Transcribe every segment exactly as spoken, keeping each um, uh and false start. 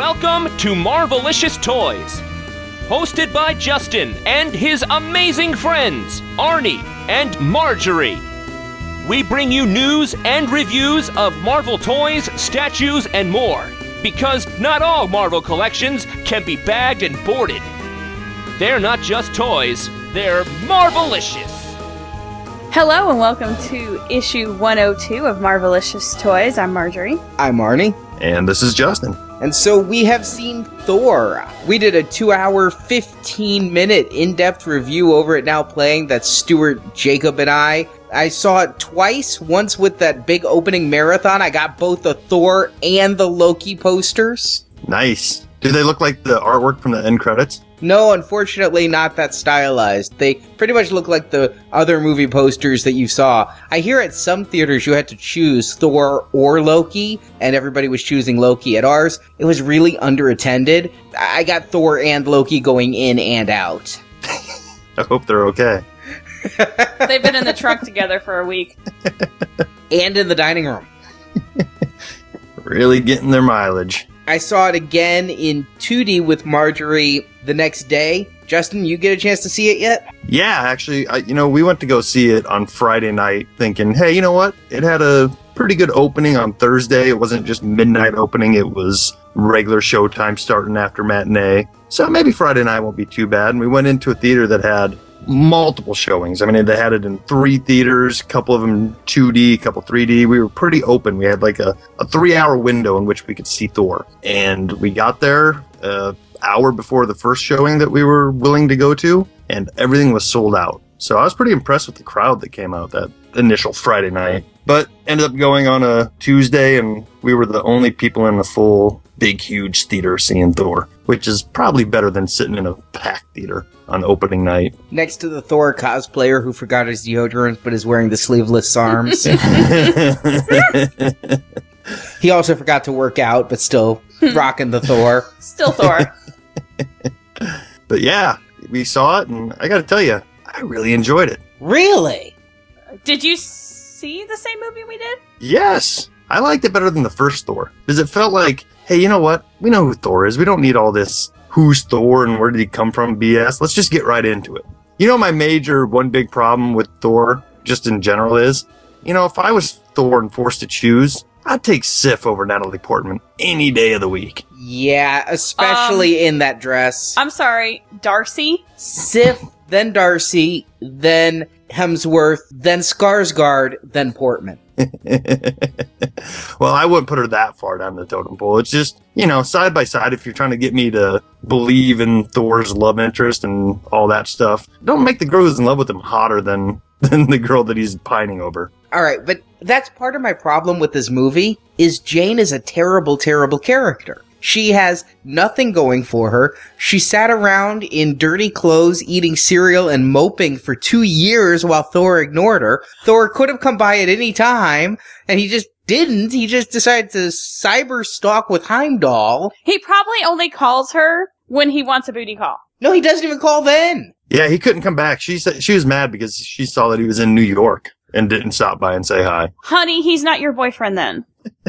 Welcome to Marvelicious Toys, hosted by Justin and his amazing friends, Arnie and Marjorie. We bring you news and reviews of Marvel toys, statues, and more, because not all Marvel collections can be bagged and boarded. They're not just toys, they're Marvelicious. Hello and welcome to issue one oh two of Marvelicious Toys. I'm Marjorie. I'm Arnie. And this is Justin. And so we have seen Thor. We did a two hour, fifteen minute in-depth review over at Now Playing. That's Stuart, Jacob, and I. I saw it twice, once with that big opening marathon. I got both the Thor and the Loki posters. Nice. Do they look like the artwork from the end credits? No, unfortunately not that stylized. They pretty much look like the other movie posters that you saw. I hear at some theaters you had to choose Thor or Loki, and everybody was choosing Loki. At ours, it was really underattended. I got Thor and Loki going in and out. I hope they're okay. They've been in the trunk together for a week. And in the dining room. Really getting their mileage. I saw it again in two D with Marjorie the next day. Justin, you get a chance to see it yet? Yeah, actually, I, you know, we went to go see it on Friday night thinking, hey, you know what? It had a pretty good opening on Thursday. It wasn't just midnight opening. It was regular showtime starting after matinee. So maybe Friday night won't be too bad. And we went into a theater that had multiple showings. I mean, they had it in three theaters, a couple of them two D, a couple three D. We were pretty open. We had like a, a three-hour window in which we could see Thor. And we got there an hour before the first showing that we were willing to go to, and everything was sold out. So I was pretty impressed with the crowd that came out that initial Friday night. But ended up going on a Tuesday, and we were the only people in the full, big, huge theater seeing Thor, which is probably better than sitting in a packed theater on opening night. Next to the Thor cosplayer who forgot his deodorant but is wearing the sleeveless arms. He also forgot to work out but still rocking the Thor. Still Thor. But yeah, we saw it, and I gotta tell you, I really enjoyed it. Really? Did you see the same movie we did? Yes! I liked it better than the first Thor, because it felt like, hey, you know what? We know who Thor is. We don't need all this who's Thor and where did he come from B S. Let's just get right into it. You know, my major one big problem with Thor, just in general, is, you know, if I was Thor and forced to choose, I'd take Sif over Natalie Portman any day of the week. Yeah, especially um, in that dress. I'm sorry, Darcy? Sif, then Darcy, then Hemsworth, then Skarsgård, then Portman. Well, I wouldn't put her that far down the totem pole. It's just, you know, side by side, if you're trying to get me to believe in Thor's love interest and all that stuff, don't make the girl who's in love with him hotter than, than the girl that he's pining over. All right, but that's part of my problem with this movie, is Jane is a terrible, terrible character. She has nothing going for her. She sat around in dirty clothes eating cereal and moping for two years while Thor ignored her. Thor could have come by at any time, and he just didn't. He just decided to cyber stalk with Heimdall. He probably only calls her when he wants a booty call. No, he doesn't even call then. Yeah, he couldn't come back. She said she was mad because she saw that he was in New York and didn't stop by and say hi. Honey, he's not your boyfriend then.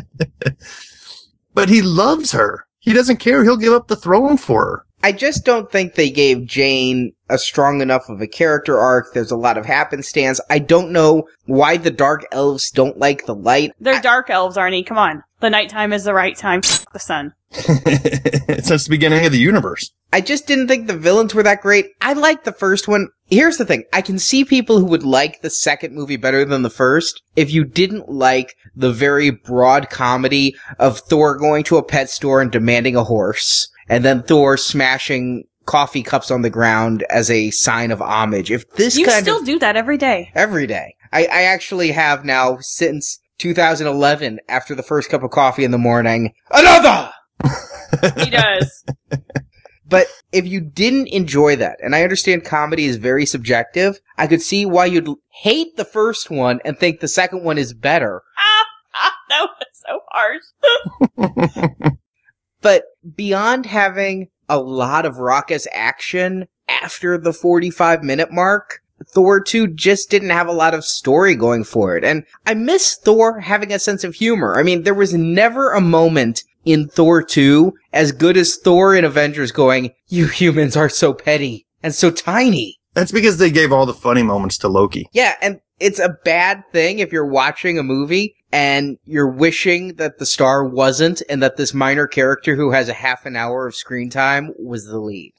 But he loves her. He doesn't care. He'll give up the throne for her. I just don't think they gave Jane a strong enough of a character arc. There's a lot of happenstance. I don't know why the Dark Elves don't like the light. They're I- dark elves, Arnie. Come on. The nighttime is the right time. F- the sun. Since the beginning of the universe. I just didn't think the villains were that great. I liked the first one. Here's the thing. I can see people who would like the second movie better than the first if you didn't like the very broad comedy of Thor going to a pet store and demanding a horse, and then Thor smashing coffee cups on the ground as a sign of homage. If this You kind still of... do that every day. Every day. I, I actually have now since two thousand eleven, after the first cup of coffee in the morning, another! He does. But if you didn't enjoy that, and I understand comedy is very subjective, I could see why you'd hate the first one and think the second one is better. Ah, ah, that was so harsh. But beyond having a lot of raucous action after the forty-five minute mark, Thor two just didn't have a lot of story going for it. And I miss Thor having a sense of humor. I mean, there was never a moment in Thor two, as good as Thor in Avengers going, you humans are so petty and so tiny. That's because they gave all the funny moments to Loki. Yeah, and it's a bad thing if you're watching a movie and you're wishing that the star wasn't and that this minor character who has a half an hour of screen time was the lead.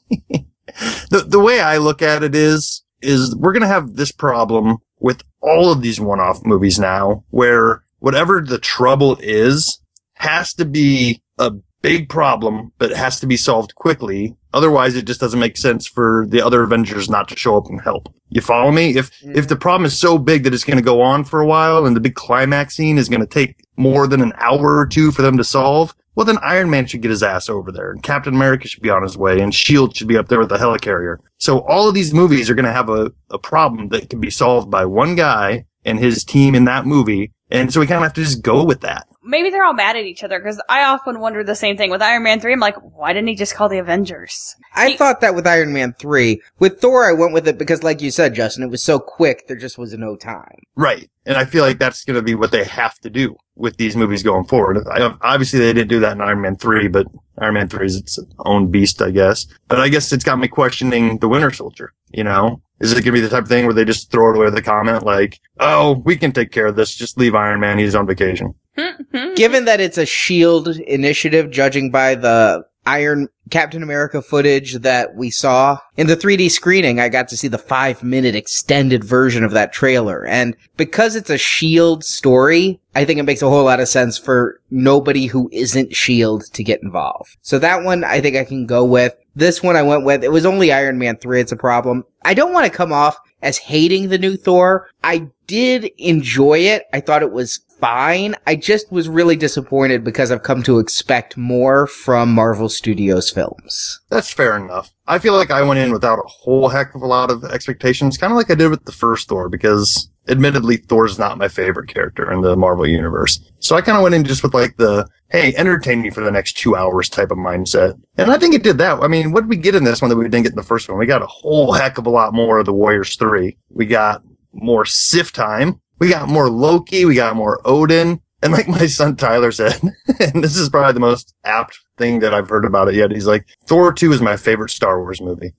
the the way I look at it is, is we're going to have this problem with all of these one-off movies now, where whatever the trouble is has to be a big problem, but it has to be solved quickly. Otherwise, it just doesn't make sense for the other Avengers not to show up and help. You follow me? If mm. if the problem is so big that it's going to go on for a while and the big climax scene is going to take more than an hour or two for them to solve, well, then Iron Man should get his ass over there, and Captain America should be on his way, and S H I E L D should be up there with the helicarrier. So all of these movies are going to have a, a problem that can be solved by one guy and his team in that movie, and so we kind of have to just go with that. Maybe they're all mad at each other, because I often wonder the same thing. With Iron Man three, I'm like, why didn't he just call the Avengers? I he- thought that with Iron Man three. With Thor, I went with it because, like you said, Justin, it was so quick, there just was no time. Right. And I feel like that's going to be what they have to do with these movies going forward. I, obviously, they didn't do that in Iron Man three, but Iron Man three is its own beast, I guess. But I guess it's got me questioning the Winter Soldier, you know? Is it going to be the type of thing where they just throw it away with a comment like, oh, we can take care of this, just leave Iron Man, he's on vacation? Given that it's a S H I E L D initiative, judging by the Iron Captain America footage that we saw in the three D screening, I got to see the five minute extended version of that trailer. And because it's a S H I E L D story, I think it makes a whole lot of sense for nobody who isn't S H I E L D to get involved. So that one I think I can go with. This one I went with. It was only Iron Man three. It's a problem. I don't want to come off as hating the new Thor. I did enjoy it. I thought it was fine. I just was really disappointed because I've come to expect more from Marvel Studios films. That's fair enough. I feel like I went in without a whole heck of a lot of expectations, kind of like I did with the first Thor, because admittedly, Thor's not my favorite character in the Marvel Universe. So I kind of went in just with like the, hey, entertain me for the next two hours type of mindset. And I think it did that. I mean, what did we get in this one that we didn't get in the first one? We got a whole heck of a lot more of the Warriors three. We got more Sif time. We got more Loki. We got more Odin. And like my son Tyler said, and this is probably the most apt thing that I've heard about it yet, he's like, Thor two is my favorite Star Wars movie.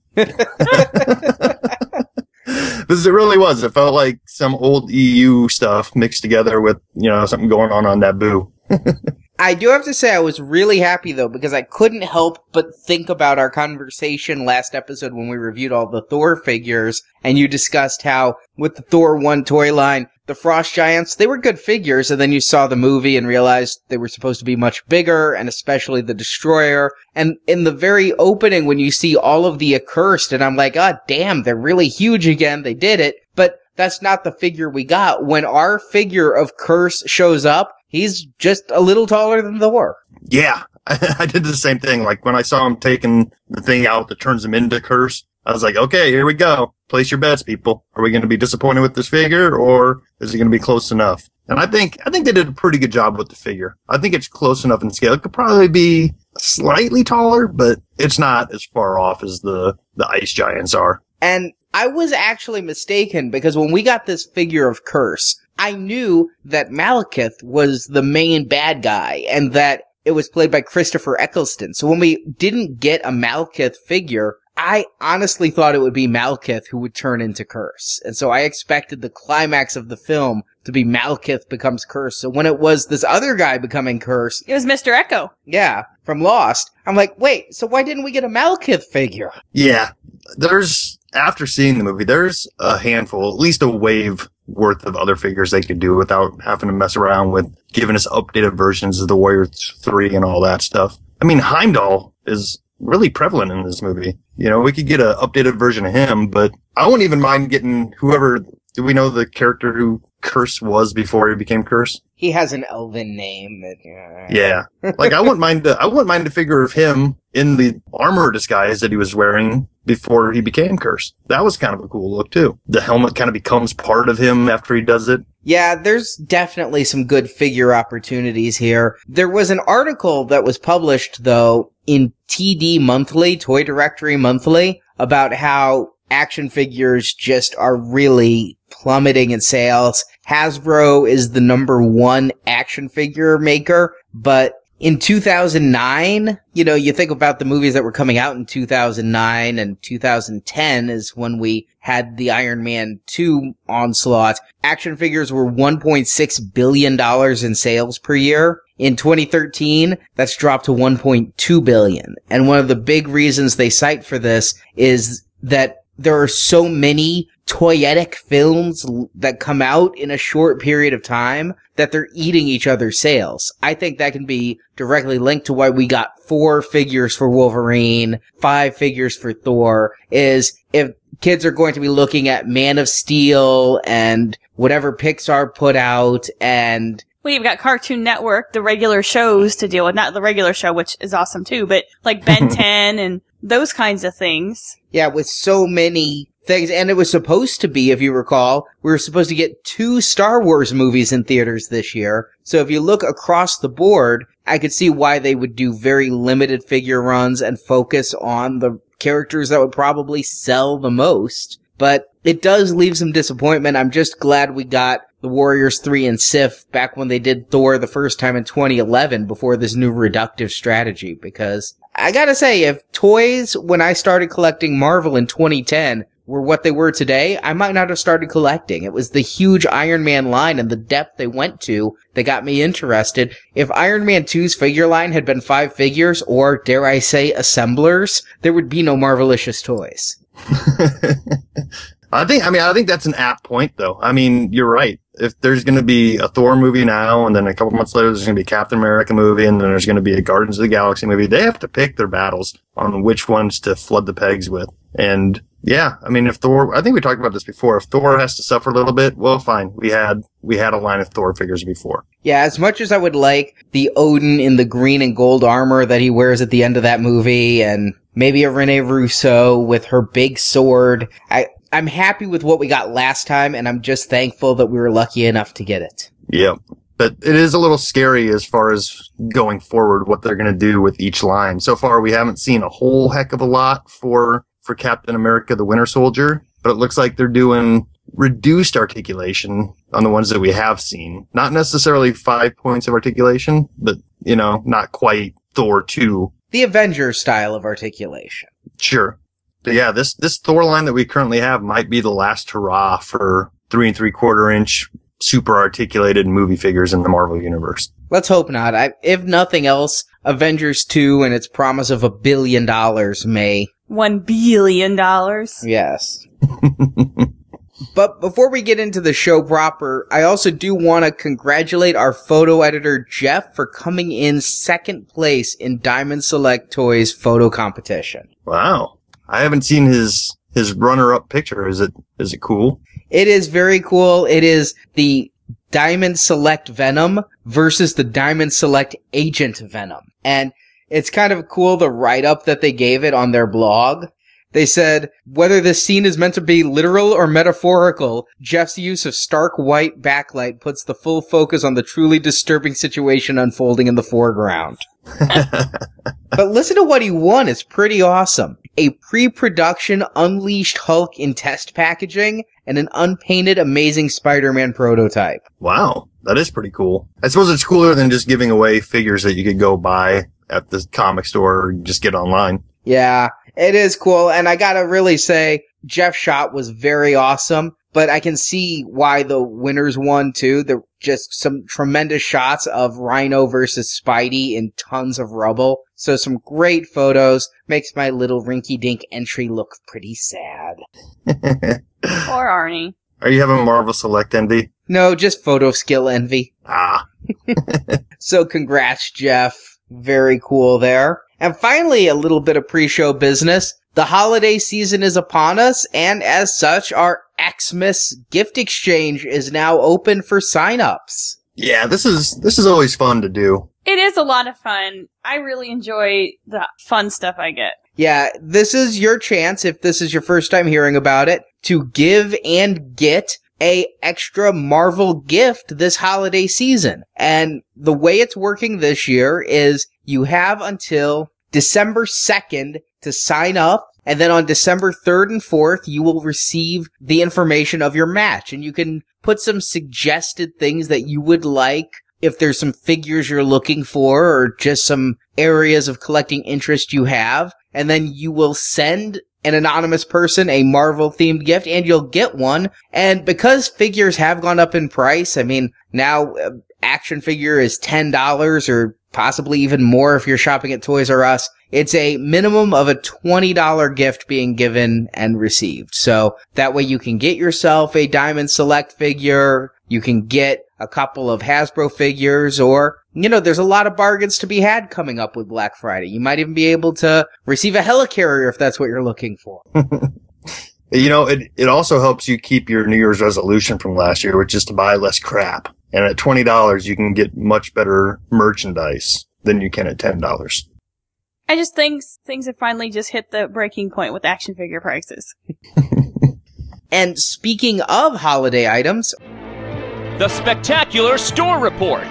Because it really was. It felt like some old E U stuff mixed together with, you know, something going on on Naboo. I do have to say I was really happy, though, because I couldn't help but think about our conversation last episode when we reviewed all the Thor figures, and you discussed how, with the Thor one toy line, the Frost Giants, they were good figures, and then you saw the movie and realized they were supposed to be much bigger, and especially the Destroyer. And in the very opening, when you see all of the Accursed, and I'm like, oh, damn, they're really huge again, they did it. But that's not the figure we got. When our figure of Curse shows up, he's just a little taller than Thor. Yeah, I did the same thing. Like, when I saw him taking the thing out that turns him into Curse, I was like, okay, here we go. Place your bets, people. Are we going to be disappointed with this figure, or is it going to be close enough? And I think I think they did a pretty good job with the figure. I think it's close enough in scale. It could probably be slightly taller, but it's not as far off as the, the Ice Giants are. And I was actually mistaken, because when we got this figure of Curse, I knew that Malekith was the main bad guy, and that it was played by Christopher Eccleston. So when we didn't get a Malekith figure, I honestly thought it would be Malekith who would turn into Curse. And so I expected the climax of the film to be Malekith becomes Curse. So when it was this other guy becoming Curse... It was Mister Echo. Yeah, from Lost. I'm like, wait, so why didn't we get a Malekith figure? Yeah, there's... After seeing the movie, there's a handful, at least a wave worth of other figures they could do without having to mess around with giving us updated versions of the Warriors three and all that stuff. I mean, Heimdall is really prevalent in this movie. You know, we could get an updated version of him, but I wouldn't even mind getting whoever... Do we know the character who Curse was before he became Curse? He has an elven name. That, uh... Yeah. Like, I wouldn't mind to, I wouldn't mind a figure of him in the armor disguise that he was wearing before he became Curse. That was kind of a cool look, too. The helmet kind of becomes part of him after he does it. Yeah, there's definitely some good figure opportunities here. There was an article that was published, though, in T D Monthly, Toy Directory Monthly, about how action figures just are really plummeting in sales. Hasbro is the number one action figure maker, but in two thousand nine, you know, you think about the movies that were coming out in two thousand nine and two thousand ten is when we had the Iron Man two onslaught. Action figures were one point six billion dollars in sales per year. In twenty thirteen, that's dropped to one point two billion dollars. And one of the big reasons they cite for this is that there are so many toyetic films that come out in a short period of time that they're eating each other's sales. I think that can be directly linked to why we got four figures for Wolverine, five figures for Thor, is if kids are going to be looking at Man of Steel and whatever Pixar put out and Well, you've got Cartoon Network, the regular shows to deal with. Not the regular show, which is awesome too, but like Ben ten and those kinds of things. Yeah, with so many things. And it was supposed to be, if you recall, we were supposed to get two Star Wars movies in theaters this year. So if you look across the board, I could see why they would do very limited figure runs and focus on the characters that would probably sell the most. But it does leave some disappointment. I'm just glad we got the Warriors three and Sif back when they did Thor the first time in twenty eleven before this new reductive strategy, because I gotta say, if toys, when I started collecting Marvel in twenty ten, were what they were today, I might not have started collecting. It was the huge Iron Man line and the depth they went to that got me interested. If Iron Man two's figure line had been five figures, or dare I say assemblers, there would be no Marvelicious toys. I think, I mean, I think that's an apt point, though. I mean, you're right. If there's going to be a Thor movie now, and then a couple months later there's going to be a Captain America movie, and then there's going to be a Guardians of the Galaxy movie, they have to pick their battles on which ones to flood the pegs with. And yeah, I mean, if Thor, I think we talked about this before, if Thor has to suffer a little bit, well, fine. We had, we had a line of Thor figures before. Yeah, as much as I would like the Odin in the green and gold armor that he wears at the end of that movie, and maybe a Rene Russo with her big sword, I, I'm happy with what we got last time, and I'm just thankful that we were lucky enough to get it. Yep. But it is a little scary as far as going forward, what they're going to do with each line. So far, we haven't seen a whole heck of a lot for, for Captain America, the Winter Soldier, but it looks like they're doing reduced articulation on the ones that we have seen. Not necessarily five points of articulation, but, you know, not quite Thor two. The Avengers style of articulation. Sure. But yeah, this, this Thor line that we currently have might be the last hurrah for three and three quarter inch super articulated movie figures in the Marvel Universe. Let's hope not. I, if nothing else, Avengers two and its promise of a billion dollars may. One billion dollars. Yes. But before we get into the show proper, I also do want to congratulate our photo editor, Jeff, for coming in second place in Diamond Select Toys photo competition. Wow. I haven't seen his, his runner-up picture. Is it, is it cool? It is very cool. It is the Diamond Select Venom versus the Diamond Select Agent Venom. And it's kind of cool, the write-up that they gave it on their blog. They said, whether this scene is meant to be literal or metaphorical, Jeff's use of stark white backlight puts the full focus on the truly disturbing situation unfolding in the foreground. But listen to what he won. It's pretty awesome. A pre-production Unleashed Hulk in test packaging and an unpainted Amazing Spider-Man prototype. Wow. That is pretty cool. I suppose it's cooler than just giving away figures that you could go buy at the comic store or just get online. Yeah, it is cool. And I gotta really say, Jeff's shot was very awesome, but I can see why the winners won too. There just some tremendous shots of Rhino versus Spidey in tons of rubble. So some great photos. Makes my little rinky-dink entry look pretty sad. Poor Arnie. Are you having Marvel Select envy? No, just photo skill envy. Ah. So congrats, Jeff. Very cool there. And finally, a little bit of pre-show business. The holiday season is upon us, and as such, our Xmas gift exchange is now open for sign-ups. Yeah, this is this is always fun to do. It is a lot of fun. I really enjoy the fun stuff I get. Yeah, this is your chance, if this is your first time hearing about it, to give and get a extra Marvel gift this holiday season. And the way it's working this year is you have until December second to sign up, and then on December third and fourth, you will receive the information of your match, and you can put some suggested things that you would like if there's some figures you're looking for or just some areas of collecting interest you have, and then you will send an anonymous person a Marvel-themed gift, and you'll get one. And because figures have gone up in price, I mean, now uh, action figure is ten dollars or possibly even more if you're shopping at Toys R Us. It's a minimum of a twenty dollars gift being given and received. So that way you can get yourself a Diamond Select figure, you can get a couple of Hasbro figures, or, you know, there's a lot of bargains to be had coming up with Black Friday. You might even be able to receive a helicarrier if that's what you're looking for. You know, it, it also helps you keep your New Year's resolution from last year, which is to buy less crap. And at twenty dollars, you can get much better merchandise than you can at ten dollars. I just think things have finally just hit the breaking point with action figure prices. And speaking of holiday items, The Spectacular Store Report.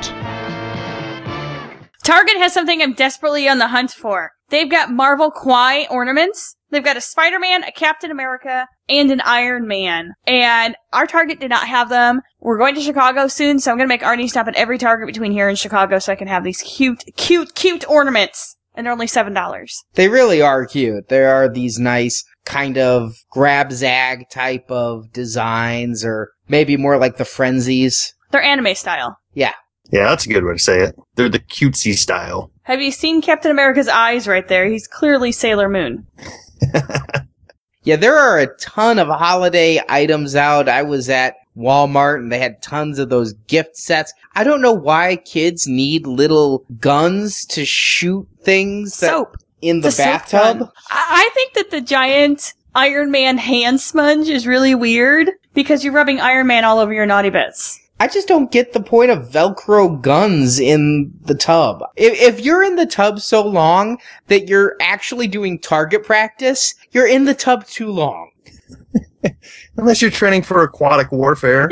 Target has something I'm desperately on the hunt for. They've got Marvel Kwai ornaments. They've got a Spider-Man, a Captain America, and an Iron Man. And our Target did not have them. We're going to Chicago soon, so I'm going to make Arnie stop at every Target between here and Chicago so I can have these cute, cute, cute ornaments. And they're only seven dollars. they really are cute. There are these nice kind of grab-zag type of designs, or maybe more like the Frenzies. They're anime style. Yeah. Yeah, that's a good way to say it. They're the cutesy style. Have you seen Captain America's eyes right there? He's clearly Sailor Moon. Yeah, there are a ton of holiday items out. I was at Walmart and they had tons of those gift sets. I don't know why kids need little guns to shoot things that Soap. in the It's a soap bathtub. gun. I-, I think that the giant Iron Man hand sponge is really weird because you're rubbing Iron Man all over your naughty bits. I just don't get the point of Velcro guns in the tub. If, if you're in the tub so long that you're actually doing target practice, you're in the tub too long. Unless you're training for aquatic warfare.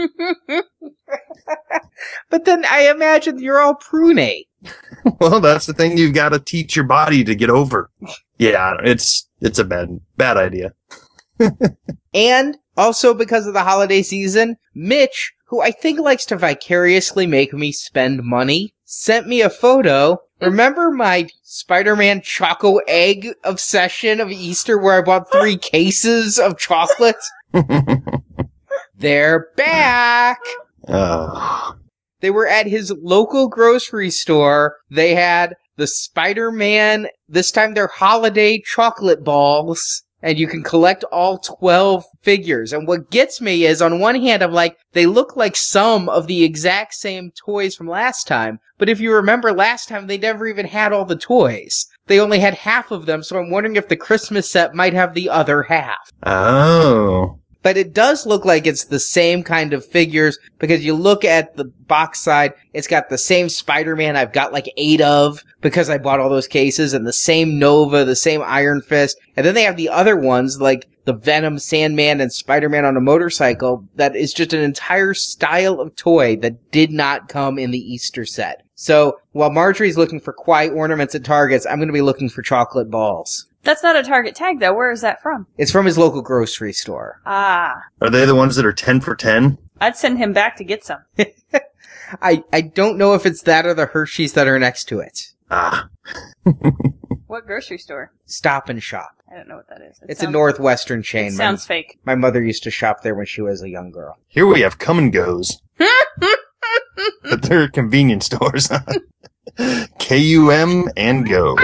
But then I imagine you're all prunate. Well, that's the thing you've got to teach your body to get over. Yeah, it's it's a bad bad idea. And also because of the holiday season, Mitch, who I think likes to vicariously make me spend money, sent me a photo. Remember my Spider-Man Choco Egg obsession of Easter where I bought three cases of chocolate? They're back! Uh, They were at his local grocery store. They had the Spider-Man, this time they're holiday chocolate balls, and you can collect all twelve figures. And what gets me is, on one hand, I'm like, they look like some of the exact same toys from last time, but if you remember last time, they never even had all the toys. They only had half of them, so I'm wondering if the Christmas set might have the other half. oh. But it does look like it's the same kind of figures, because you look at the box side, it's got the same Spider-Man I've got like eight of, because I bought all those cases, and the same Nova, the same Iron Fist, and then they have the other ones, like the Venom, Sandman, and Spider-Man on a motorcycle, that is just an entire style of toy that did not come in the Easter set. So, while Marjorie's looking for Kwai ornaments at Targets, I'm gonna be looking for chocolate balls. That's not a Target tag, though. Where is that from? It's from his local grocery store. Ah. Are they the ones that are ten for ten? I'd send him back to get some. I, I don't know if it's that or the Hershey's that are next to it. Ah. What grocery store? Stop and Shop. I don't know what that is. It It's sounds, a Northwestern chain. It My- sounds fake. My mother used to shop there when she was a young girl. Here we have come and goes. But they're convenience stores. K U M and go.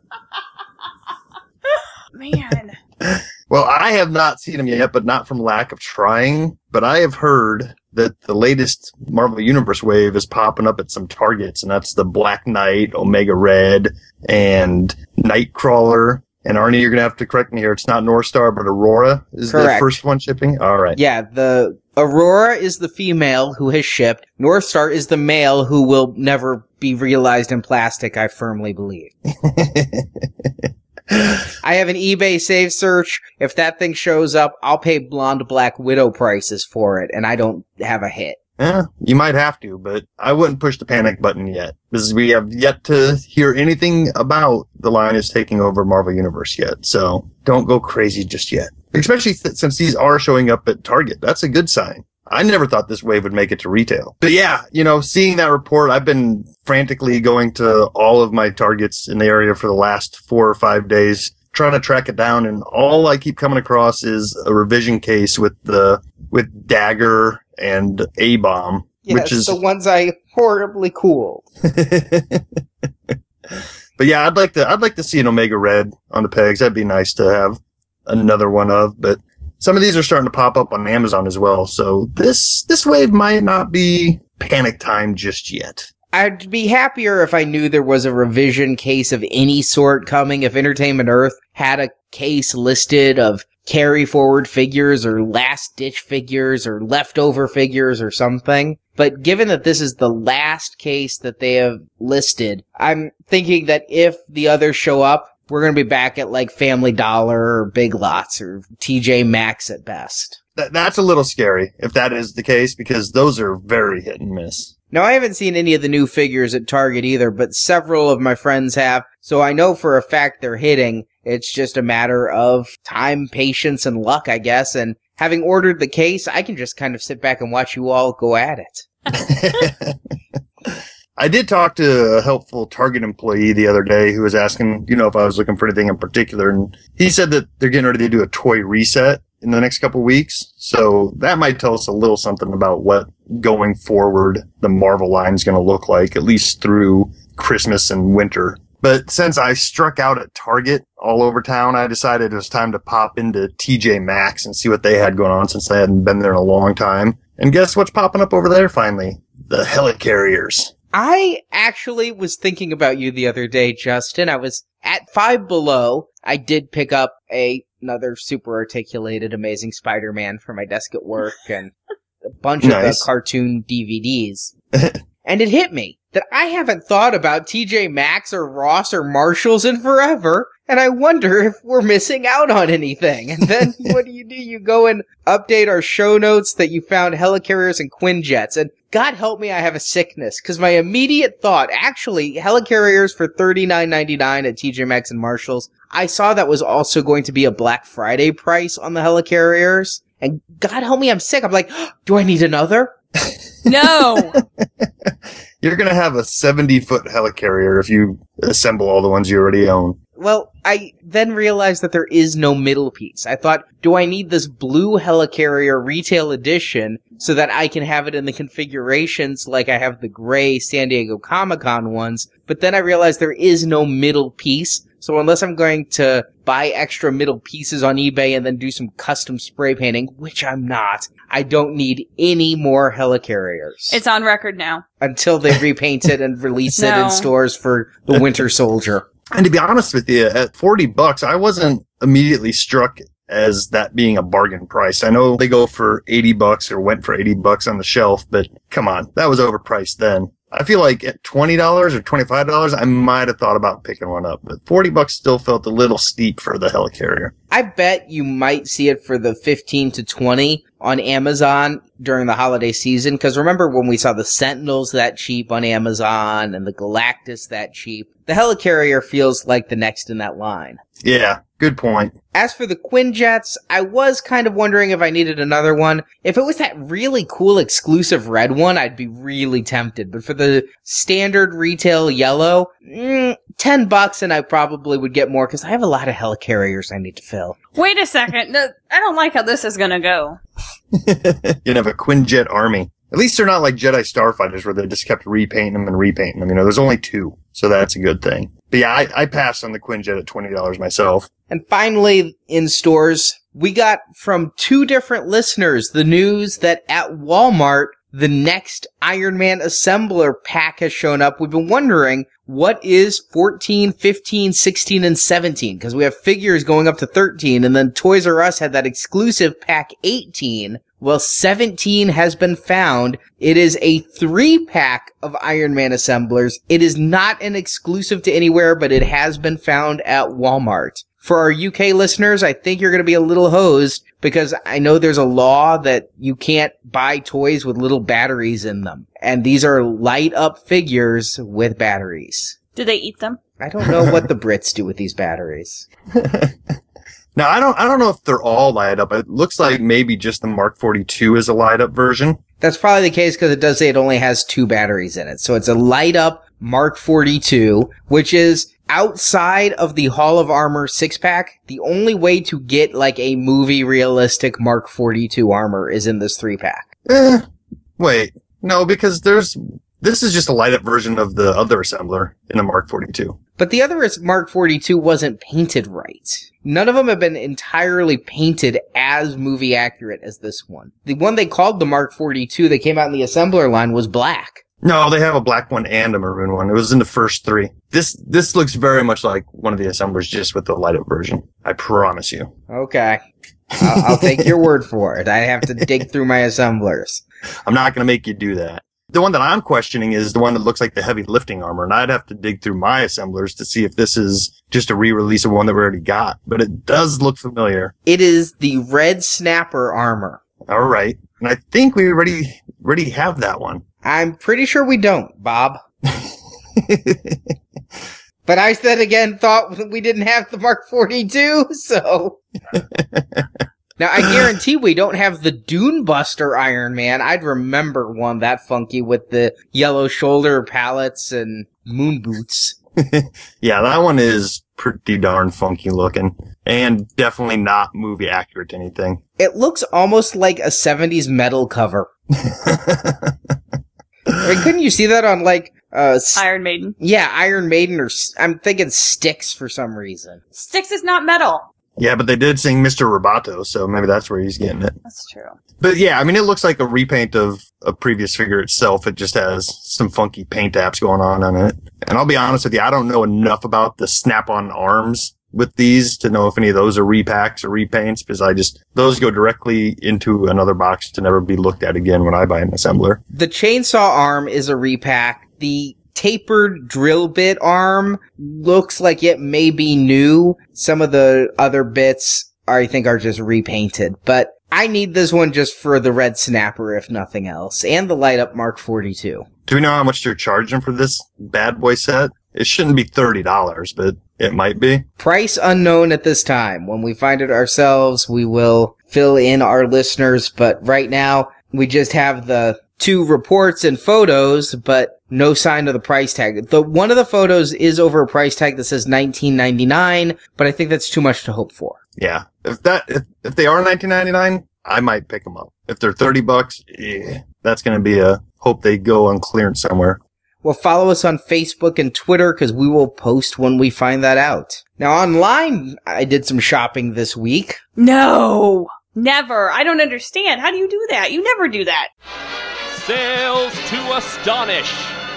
Man. Well, I have not seen them yet, but not from lack of trying. But I have heard that the latest Marvel Universe wave is popping up at some Targets, and that's the Black Knight, Omega Red, and Nightcrawler. And Arnie, you're going to have to correct me here. It's not North Star, but Aurora is the Correct. first one shipping? All right. Yeah, the Aurora is the female who has shipped. Northstar is the male who will never be realized in plastic, I firmly believe. I have an eBay save search. If that thing shows up, I'll pay Blonde Black Widow prices for it, and I don't have a hit. Yeah, you might have to, but I wouldn't push the panic button yet, because we have yet to hear anything about the line is taking over Marvel Universe yet. So don't go crazy just yet, especially th- since these are showing up at Target. That's a good sign. I never thought this wave would make it to retail. But yeah, you know, seeing that report, I've been frantically going to all of my Targets in the area for the last four or five days, trying to track it down. And all I keep coming across is a revision case with the, with Dagger and A-Bomb, yes, which is the ones I horribly cooled. But yeah, I'd like to, I'd like to see an Omega Red on the pegs. That'd be nice to have another one of, but some of these are starting to pop up on Amazon as well. So this, this wave might not be panic time just yet. I'd be happier if I knew there was a revision case of any sort coming. If Entertainment Earth had a case listed of carry forward figures or last ditch figures or leftover figures or something. But given that this is the last case that they have listed, I'm thinking that if the others show up, we're going to be back at like Family Dollar or Big Lots or T J Maxx at best. Th- that's a little scary if that is the case, because those are very hit and miss. Now, I haven't seen any of the new figures at Target either, but several of my friends have, so I know for a fact they're hitting. It's just a matter of time, patience, and luck, I guess, and having ordered the case, I can just kind of sit back and watch you all go at it. I did talk to a helpful Target employee the other day who was asking, you know, if I was looking for anything in particular, and he said that they're getting ready to do a toy reset in the next couple of weeks, so that might tell us a little something about what going forward the Marvel line is going to look like, at least through Christmas and winter. But since I struck out at Target all over town, I decided it was time to pop into T J Maxx and see what they had going on, since I hadn't been there in a long time. And guess what's popping up over there finally? The Helicarriers. I actually was thinking about you the other day, Justin. I was at Five Below. I did pick up a another super articulated Amazing Spider-Man for my desk at work and a bunch Nice. of the cartoon D V Ds. And it hit me that I haven't thought about T J Maxx or Ross or Marshalls in forever, and I wonder if we're missing out on anything. And then what do you do? You go and update our show notes that you found Helicarriers and Quinjets. And God help me, I have a sickness, because my immediate thought, actually, Helicarriers for thirty-nine ninety-nine at T J Maxx and Marshalls, I saw that was also going to be a Black Friday price on the Helicarriers. And God help me, I'm sick. I'm like, oh, do I need another? No. You're going to have a seventy-foot Helicarrier if you assemble all the ones you already own. Well, I then realized that there is no middle piece. I thought, do I need this blue Helicarrier retail edition so that I can have it in the configurations like I have the gray San Diego Comic-Con ones? But then I realized there is no middle piece. So unless I'm going to buy extra middle pieces on eBay and then do some custom spray painting, which I'm not, I don't need any more Helicarriers. It's on record now. Until they repaint it and release it No. in stores for the Winter Soldier. And to be honest with you, at forty bucks, I wasn't immediately struck as that being a bargain price. I know they go for eighty bucks or went for eighty bucks on the shelf, but come on, that was overpriced then. I feel like at twenty dollars or twenty-five dollars, I might have thought about picking one up, but forty bucks still felt a little steep for the Helicarrier. I bet you might see it for the fifteen to twenty on Amazon during the holiday season, because remember when we saw the Sentinels that cheap on Amazon and the Galactus that cheap? The Helicarrier feels like the next in that line. Yeah, good point. As for the Quinjets, I was kind of wondering if I needed another one. If it was that really cool exclusive red one, I'd be really tempted. But for the standard retail yellow, mm, ten bucks and I probably would get more because I have a lot of Helicarriers I need to fill. Wait a second. No, I don't like how this is going to go. You'd have a Quinjet army. At least they're not like Jedi Starfighters where they just kept repainting them and repainting them. You know, there's only two, so that's a good thing. But yeah, I, I passed on the Quinjet at twenty dollars myself. And finally, in stores, we got from two different listeners the news that at Walmart, the next Iron Man Assembler pack has shown up. We've been wondering, what is fourteen, fifteen, sixteen, and seventeen? Because we have figures going up to thirteen, and then Toys R Us had that exclusive pack eighteen. Well, seventeen has been found. It is a three-pack of Iron Man assemblers. It is not an exclusive to anywhere, but it has been found at Walmart. For our U K listeners, I think you're going to be a little hosed because I know there's a law that you can't buy toys with little batteries in them. And these are light-up figures with batteries. Do they eat them? I don't know what the Brits do with these batteries. Now, I don't I don't know if they're all light up. It looks like maybe just the Mark forty-two is a light up version. That's probably the case because it does say it only has two batteries in it. So it's a light up Mark forty-two, which is outside of the Hall of Armor six pack. The only way to get like a movie realistic Mark forty-two armor is in this three pack. Eh, wait. No, because there's this is just a light up version of the other assembler in the Mark forty-two. But the other is Mark forty-two wasn't painted right. None of them have been entirely painted as movie accurate as this one. The one they called the Mark forty-two that came out in the assembler line was black. No, they have a black one and a maroon one. It was in the first three. This this looks very much like one of the assemblers, just with the light up version. I promise you. Okay. I'll, I'll take your word for it. I have to dig through my assemblers. I'm not going to make you do that. The one that I'm questioning is the one that looks like the heavy lifting armor, and I'd have to dig through my assemblers to see if this is just a re-release of one that we already got. But it does look familiar. It is the red snapper armor. All right. And I think we already, already have that one. I'm pretty sure we don't, Bob. But I then again thought we didn't have the Mark forty-two, so... Now, I guarantee we don't have the Dune Buster Iron Man. I'd remember one that funky with the yellow shoulder pallets and moon boots. Yeah, that one is pretty darn funky looking. And definitely not movie accurate to anything. It looks almost like a seventies metal cover. I mean, couldn't you see that on, like, uh... St- Iron Maiden. Yeah, Iron Maiden, or... I'm thinking Styx for some reason. Styx is not metal. Yeah, but they did sing Mister Roboto, so maybe that's where he's getting it. That's true. But yeah, I mean, it looks like a repaint of a previous figure itself. It just has some funky paint apps going on on it. And I'll be honest with you, I don't know enough about the snap-on arms with these to know if any of those are repacks or repaints, because I just, those go directly into another box to never be looked at again when I buy an assembler. The chainsaw arm is a repack. The tapered drill bit arm looks like it may be new. Some of the other bits are, I think, are just repainted. But I need this one just for the red snapper, if nothing else, and the light up Mark forty-two. Do we know how much they're charging for this bad boy set? It shouldn't be thirty dollars, but it might be. Price unknown at this time. When we find it ourselves, we will fill in our listeners. But right now, we just have the two reports and photos, but no sign of the price tag. The one of the photos is over a price tag that says nineteen ninety-nine, but I think that's too much to hope for. Yeah. If that, if, if they are nineteen ninety-nine, I might pick them up. If they're thirty bucks, eh, that's going to be a hope they go on clearance somewhere. Well, follow us on Facebook and Twitter because we will post when we find that out. Now, online, I did some shopping this week. No! Never. I don't understand. How do you do that? You never do that. Sales to astonish.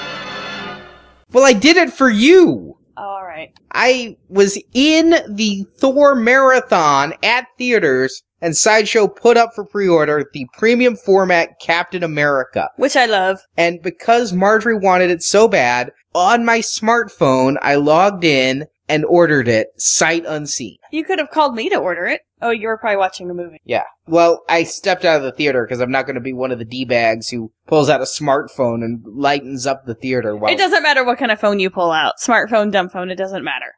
Well, I did it for you. All right. I was in the Thor Marathon at theaters, and Sideshow put up for pre-order the premium format Captain America. Which I love. And because Marjorie wanted it so bad, on my smartphone, I logged in and ordered it sight unseen. You could have called me to order it. Oh, you were probably watching a movie. Yeah. Well, I stepped out of the theater because I'm not going to be one of the D-bags who pulls out a smartphone and lightens up the theater. While It doesn't matter what kind of phone you pull out. Smartphone, dumb phone, it doesn't matter.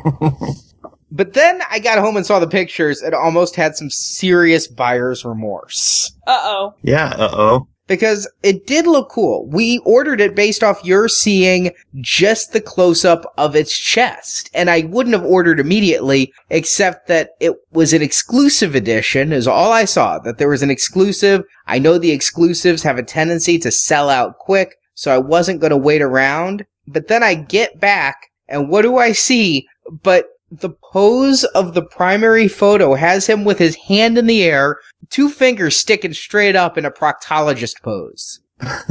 But then I got home and saw the pictures and almost had some serious buyer's remorse. Uh-oh. Yeah, uh-oh. Because it did look cool. We ordered it based off your seeing just the close-up of its chest. And I wouldn't have ordered immediately, except that it was an exclusive edition, is all I saw. That there was an exclusive. I know the exclusives have a tendency to sell out quick, so I wasn't going to wait around. But then I get back, and what do I see but the pose of the primary photo has him with his hand in the air, two fingers sticking straight up in a proctologist pose.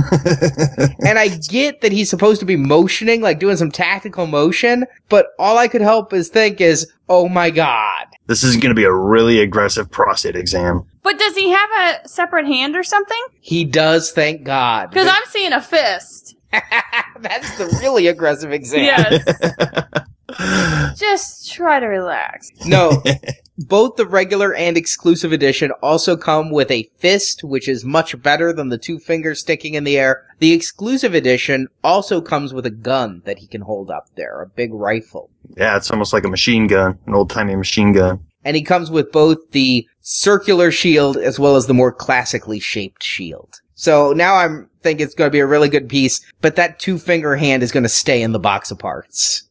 And I get that he's supposed to be motioning, like doing some tactical motion, but all I could help is think is, oh my god. This is going to be a really aggressive prostate exam. But does he have a separate hand or something? He does, thank God. Because I'm seeing a fist. That's the really aggressive exam. Yes. Just try to relax. No, both the regular and exclusive edition also come with a fist, which is much better than the two fingers sticking in the air. The exclusive edition also comes with a gun that he can hold up there, a big rifle. Yeah, it's almost like a machine gun, an old-timey machine gun. and he comes with both the circular shield as well as the more classically shaped shield. So now I'm think it's going to be a really good piece, but that two-finger hand is going to stay in the box of parts.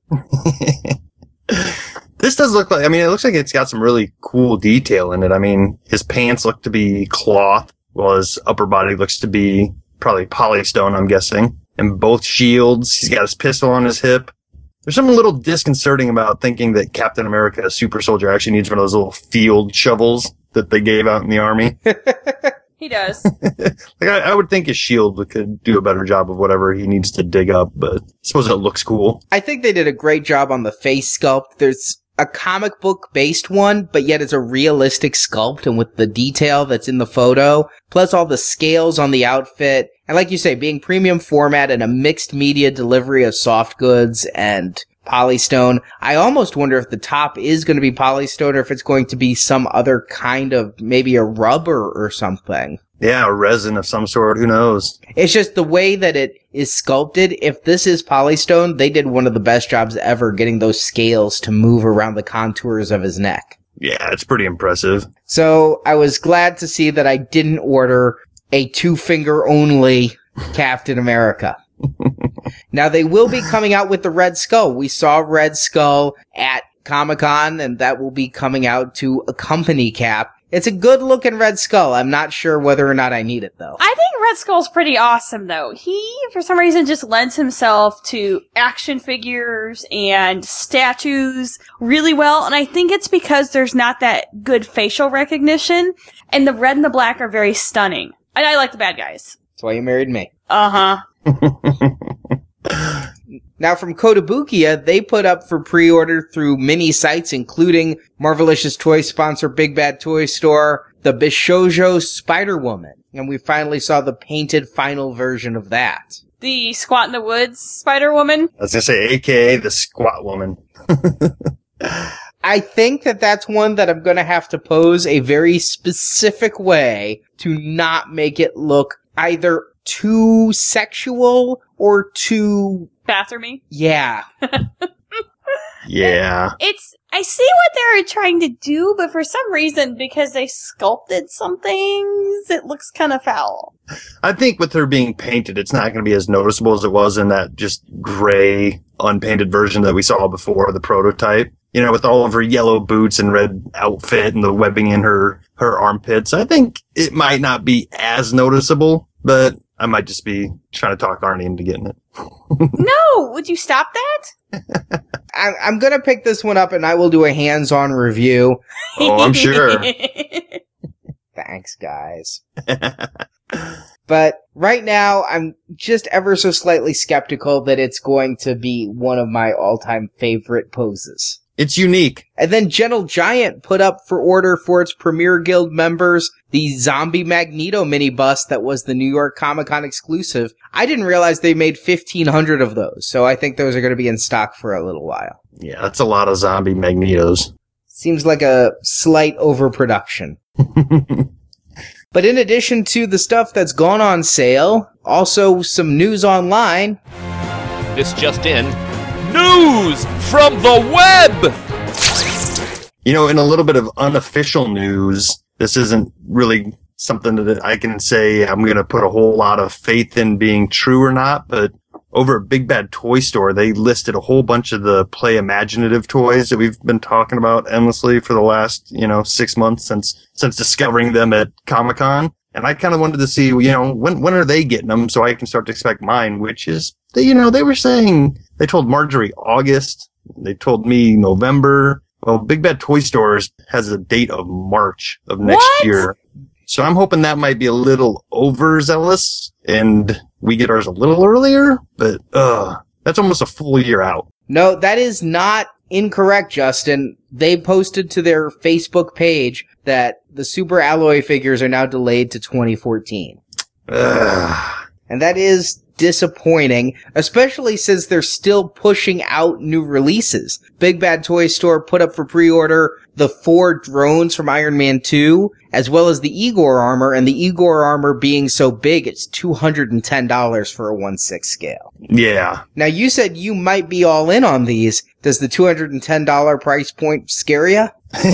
This does look like, I mean, it looks like it's got some really cool detail in it. I mean, his pants look to be cloth, while his upper body looks to be probably polystone, I'm guessing. And both shields, he's got his pistol on his hip. There's something a little disconcerting about thinking that Captain America, a super soldier, actually needs one of those little field shovels that they gave out in the army. He does. Like I, I would think his shield could do a better job of whatever he needs to dig up, but I suppose it looks cool. I think they did a great job on the face sculpt. There's a comic book based one, but yet it's a realistic sculpt, and with the detail that's in the photo, plus all the scales on the outfit, and like you say, being premium format and a mixed media delivery of soft goods and polystone, I almost wonder if the top is going to be polystone or if it's going to be some other kind of, maybe a rubber or something. Yeah, a resin of some sort, who knows? It's just the way that it is sculpted. If this is polystone, they did one of the best jobs ever getting those scales to move around the contours of his neck. Yeah, it's pretty impressive. So I was glad to see that I didn't order a two-finger only Captain America. Now, they will be coming out with the Red Skull. We saw Red Skull at Comic-Con, and that will be coming out to accompany Cap. It's a good-looking Red Skull. I'm not sure whether or not I need it, though. I think Red Skull's pretty awesome, though. He, for some reason, just lends himself to action figures and statues really well, and I think it's because there's not that good facial recognition, and the red and the black are very stunning. And I like the bad guys. That's why you married me. Uh-huh. Now, from Kotobukiya, they put up for pre-order through many sites, including Marvelicious Toy sponsor Big Bad Toy Store, the Bishoujo Spider-Woman. And we finally saw the painted final version of that. The Squat in the Woods Spider-Woman. I was going to say, A K A the Squat Woman. I think that that's one that I'm going to have to pose a very specific way to not make it look either too sexual or too... Bathroomy? Yeah. Yeah. It's, I see what they were trying to do, but for some reason, because they sculpted some things, it looks kind of foul. I think with her being painted, it's not going to be as noticeable as it was in that just gray, unpainted version that we saw before, the prototype. You know, with all of her yellow boots and red outfit and the webbing in her, her armpits. I think it might not be as noticeable, but I might just be trying to talk Arnie into getting it. No! Would you stop that? I, I'm going to pick this one up and I will do a hands-on review. Oh, I'm sure. Thanks, guys. But right now, I'm just ever so slightly skeptical that it's going to be one of my all-time favorite poses. It's unique. And then Gentle Giant put up for order for its Premier Guild members the Zombie Magneto mini bust that was the New York Comic Con exclusive. I didn't realize they made fifteen hundred of those, so I think those are going to be in stock for a little while. Yeah, that's a lot of zombie Magnetos. Seems like a slight overproduction. But in addition to the stuff that's gone on sale, also some news online. This just in. News from the web! You know, in a little bit of unofficial news, this isn't really something that I can say I'm going to put a whole lot of faith in being true or not, but over at Big Bad Toy Store, they listed a whole bunch of the Play Imaginative toys that we've been talking about endlessly for the last, you know, six months since, since discovering them at Comic-Con. And I kind of wanted to see, you know, when, when are they getting them so I can start to expect mine, which is, you know, they were saying, they told Marjorie August, they told me November. Well, Big Bad Toy Stores has a date of March of next What? year. So I'm hoping that might be a little overzealous and we get ours a little earlier, but, uh, that's almost a full year out. No, that is not incorrect, Justin. They posted to their Facebook page that the Super Alloy figures are now delayed to twenty fourteen. Ugh. And that is disappointing, especially since they're still pushing out new releases. Big Bad Toy Store put up for pre-order the four drones from Iron Man two, as well as the Igor armor, and the Igor armor being so big, it's two hundred ten dollars for a one sixth scale. Yeah. Now, you said you might be all in on these. Does the two hundred ten dollars price point scare you?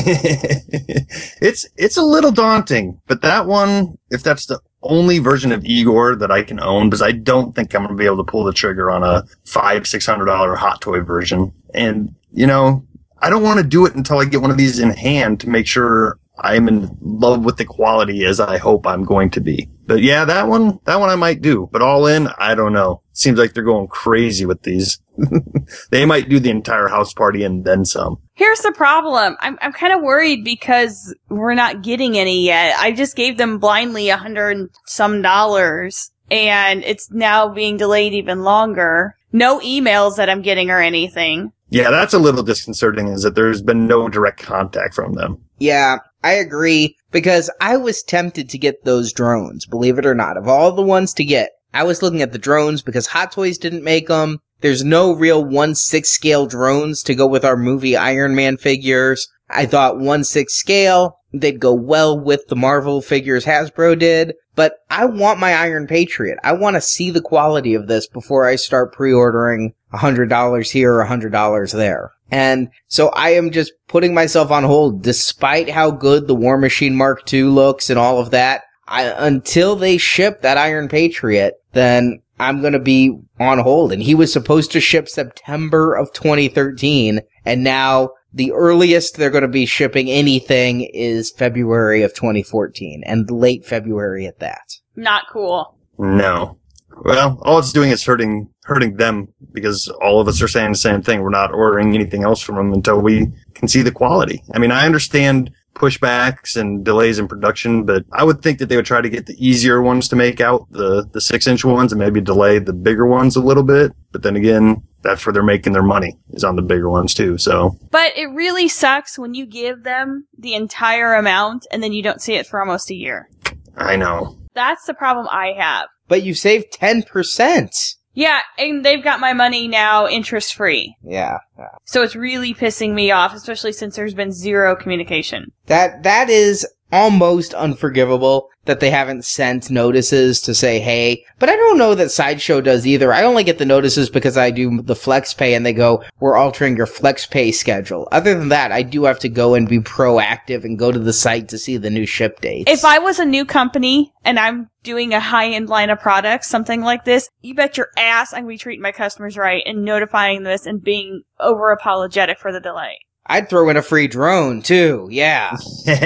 it's it's a little daunting, but that one, if that's the only version of Igor that I can own, because I don't think I'm going to be able to pull the trigger on a five, six hundred dollar Hot Toy version. And, you know, I don't want to do it until I get one of these in hand to make sure I'm in love with the quality as I hope I'm going to be. But yeah, that one, that one I might do. But all in, I don't know. Seems like they're going crazy with these. They might do the entire house party and then some. Here's the problem. I'm I'm kind of worried because we're not getting any yet. I just gave them blindly a hundred and some dollars, and it's now being delayed even longer. No emails that I'm getting or anything. Yeah, that's a little disconcerting, is that there's been no direct contact from them. Yeah, I agree, because I was tempted to get those drones, believe it or not. Of all the ones to get, I was looking at the drones because Hot Toys didn't make them. There's no real one sixth scale drones to go with our movie Iron Man figures. I thought one sixth scale, they'd go well with the Marvel figures Hasbro did. But I want my Iron Patriot. I want to see the quality of this before I start pre-ordering one hundred dollars here or one hundred dollars there. And so I am just putting myself on hold, despite how good the War Machine Mark two looks and all of that. I, until they ship that Iron Patriot, then I'm going to be on hold. And he was supposed to ship September of twenty thirteen, and now the earliest they're going to be shipping anything is February of twenty fourteen, and late February at that. Not cool. No. Well, all it's doing is hurting hurting them, because all of us are saying the same thing. We're not ordering anything else from them until we can see the quality. I mean, I understand pushbacks and delays in production, but I would think that they would try to get the easier ones to make out, the the six inch ones, and maybe delay the bigger ones a little bit. But then again, that's where they're making their money, is on the bigger ones too. So, but it really sucks when you give them the entire amount and then you don't see it for almost a year. I know. That's the problem I have. But you saved ten percent. Yeah, and they've got my money now interest-free. Yeah, yeah. So it's really pissing me off, especially since there's been zero communication. That That is almost unforgivable that they haven't sent notices to say, hey, but I don't know that Sideshow does either. I only get the notices because I do the flex pay and they go, we're altering your flex pay schedule. Other than that, I do have to go and be proactive and go to the site to see the new ship dates. If I was a new company and I'm doing a high-end line of products, something like this, you bet your ass I'm going to be treating my customers right and notifying this and being over-apologetic for the delay. I'd throw in a free drone, too. Yeah.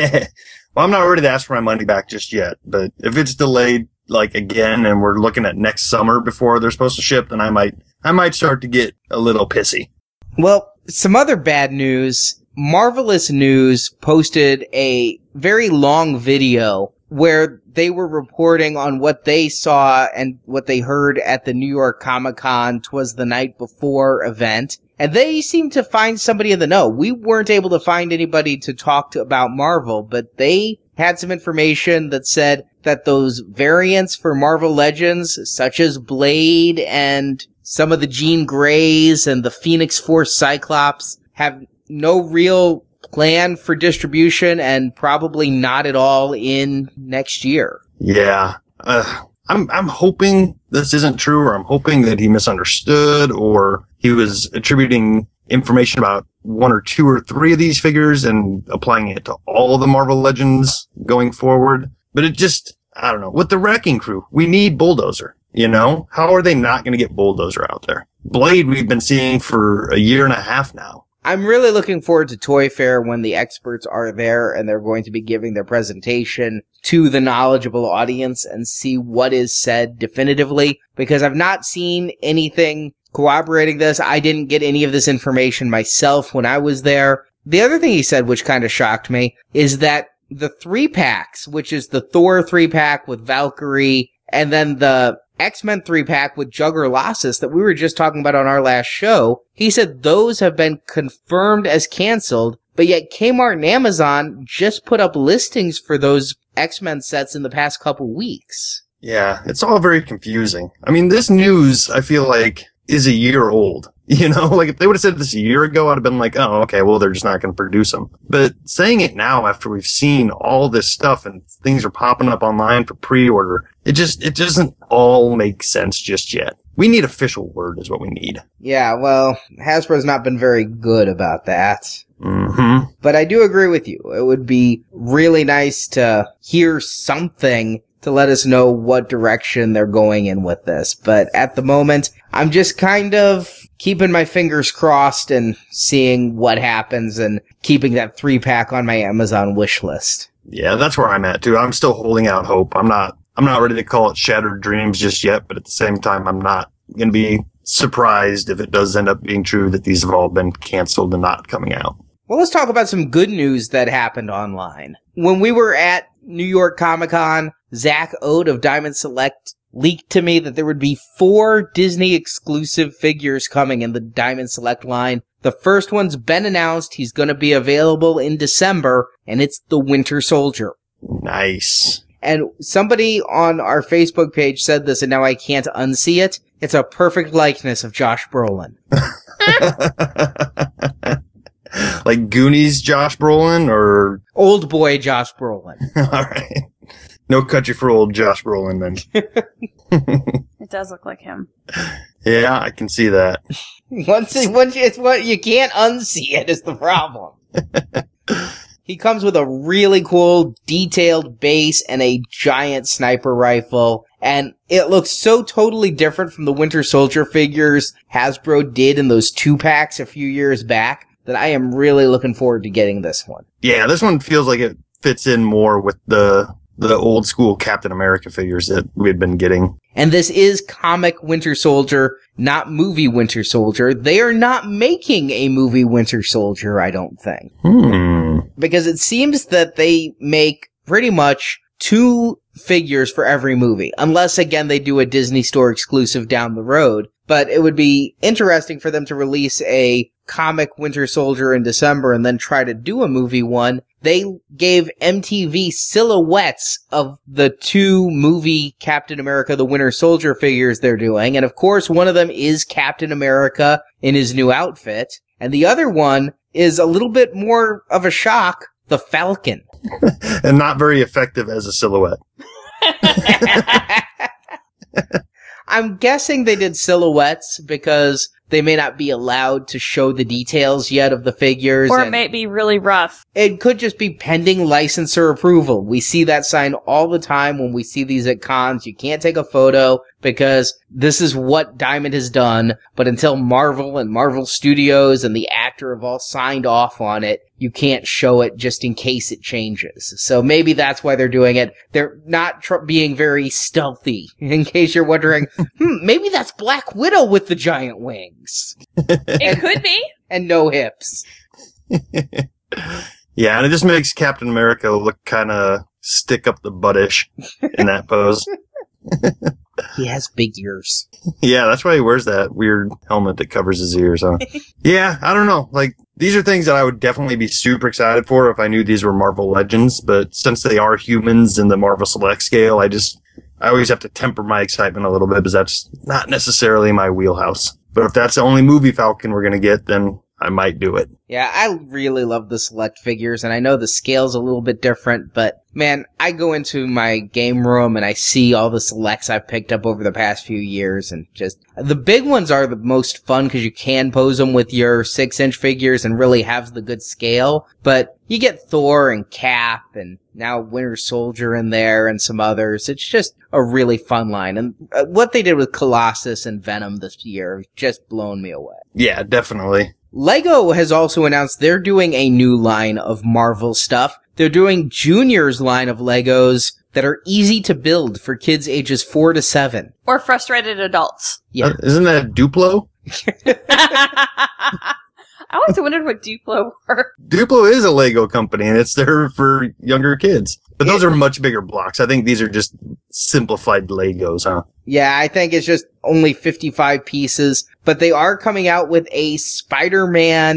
Well, I'm not ready to ask for my money back just yet, but if it's delayed, like, again, and we're looking at next summer before they're supposed to ship, then I might, I might start to get a little pissy. Well, some other bad news. Marvelous News posted a very long video where they were reporting on what they saw and what they heard at the New York Comic-Con Twas the Night Before event. And they seemed to find somebody in the know. We weren't able to find anybody to talk to about Marvel, but they had some information that said that those variants for Marvel Legends, such as Blade and some of the Jean Greys and the Phoenix Force Cyclops, have no real plan for distribution and probably not at all in next year. Yeah. Uh, I'm, I'm hoping this isn't true, or I'm hoping that he misunderstood, or he was attributing information about one or two or three of these figures and applying it to all the Marvel Legends going forward. But it just, I don't know. With the Wrecking Crew, we need Bulldozer, you know? How are they not going to get Bulldozer out there? Blade we've been seeing for a year and a half now. I'm really looking forward to Toy Fair when the experts are there and they're going to be giving their presentation to the knowledgeable audience and see what is said definitively, because I've not seen anything corroborating this. I didn't get any of this information myself when I was there. The other thing he said, which kind of shocked me, is that the three packs, which is the Thor three pack with Valkyrie and then the X-Men three pack with Juggerlossus that we were just talking about on our last show, he said those have been confirmed as canceled, but yet Kmart and Amazon just put up listings for those X-Men sets in the past couple weeks. Yeah, it's all very confusing. I mean, this news, I feel like, is a year old. You know, like if they would have said this a year ago, I'd have been like, oh, okay, well, they're just not going to produce them. But saying it now after we've seen all this stuff and things are popping up online for pre-order, it just, it doesn't all make sense just yet. We need official word is what we need. Yeah, well, Hasbro's not been very good about that. Mm-hmm. But I do agree with you. It would be really nice to hear something to let us know what direction they're going in with this. But at the moment, I'm just kind of keeping my fingers crossed and seeing what happens and keeping that three-pack on my Amazon wish list. Yeah, that's where I'm at, too. I'm still holding out hope. I'm not I'm not ready to call it shattered dreams just yet, but at the same time, I'm not going to be surprised if it does end up being true that these have all been canceled and not coming out. Well, let's talk about some good news that happened online. When we were at New York Comic Con, Zach Ode of Diamond Select leaked to me that there would be four Disney exclusive figures coming in the Diamond Select line. The first one's been announced. He's going to be available in December, and it's the Winter Soldier. Nice. And somebody on our Facebook page said this, and now I can't unsee it. It's a perfect likeness of Josh Brolin. Like Goonies Josh Brolin or Old boy Josh Brolin. All right. No country for old Josh Brolin then. It does look like him. Yeah, I can see that. Once, it, once it's what you can't unsee it is the problem. He comes with a really cool, detailed base and a giant sniper rifle, and it looks so totally different from the Winter Soldier figures Hasbro did in those two packs a few years back that I am really looking forward to getting this one. Yeah, this one feels like it fits in more with the the old school Captain America figures that we had been getting. And this is comic Winter Soldier, not movie Winter Soldier. They are not making a movie Winter Soldier, I don't think. Hmm. Because it seems that they make pretty much two figures for every movie. Unless, again, they do a Disney Store exclusive down the road. But it would be interesting for them to release a comic Winter Soldier in December and then try to do a movie one. They gave M T V silhouettes of the two movie Captain America the Winter Soldier figures they're doing. And of course, one of them is Captain America in his new outfit. And the other one is a little bit more of a shock, the Falcon. And not very effective as a silhouette. I'm guessing they did silhouettes because they may not be allowed to show the details yet of the figures. Or it may be really rough. It could just be pending licensor approval. We see that sign all the time when we see these at cons. You can't take a photo because this is what Diamond has done. But until Marvel and Marvel Studios and the actor have all signed off on it, you can't show it just in case it changes. So maybe that's why they're doing it. They're not tr- being very stealthy. In case you're wondering, hmm, maybe that's Black Widow with the giant wings. It could be. And no hips. Yeah, and it just makes Captain America look kind of stick up the buttish in that pose. He has big ears. Yeah, that's why he wears that weird helmet that covers his ears, huh? Yeah, I don't know. Like, these are things that I would definitely be super excited for if I knew these were Marvel Legends, but since they are humans in the Marvel Select scale, I just, I always have to temper my excitement a little bit because that's not necessarily my wheelhouse. But if that's the only movie Falcon we're going to get, then I might do it. Yeah, I really love the Select figures, and I know the scale's a little bit different, but man, I go into my game room and I see all the Selects I've picked up over the past few years, and just, the big ones are the most fun because you can pose them with your six inch figures and really have the good scale, but you get Thor and Cap and now Winter Soldier in there and some others. It's just a really fun line, and what they did with Colossus and Venom this year has just blown me away. Yeah, definitely. Lego has also announced they're doing a new line of Marvel stuff. They're doing Junior's line of Legos that are easy to build for kids ages four to seven. Or frustrated adults. Yeah. Uh, isn't that Duplo? I always wondered what Duplo were. Duplo is a Lego company, and it's there for younger kids. But those are much bigger blocks. I think these are just simplified Legos, huh? Yeah, I think it's just only fifty-five pieces, but they are coming out with a Spider-Man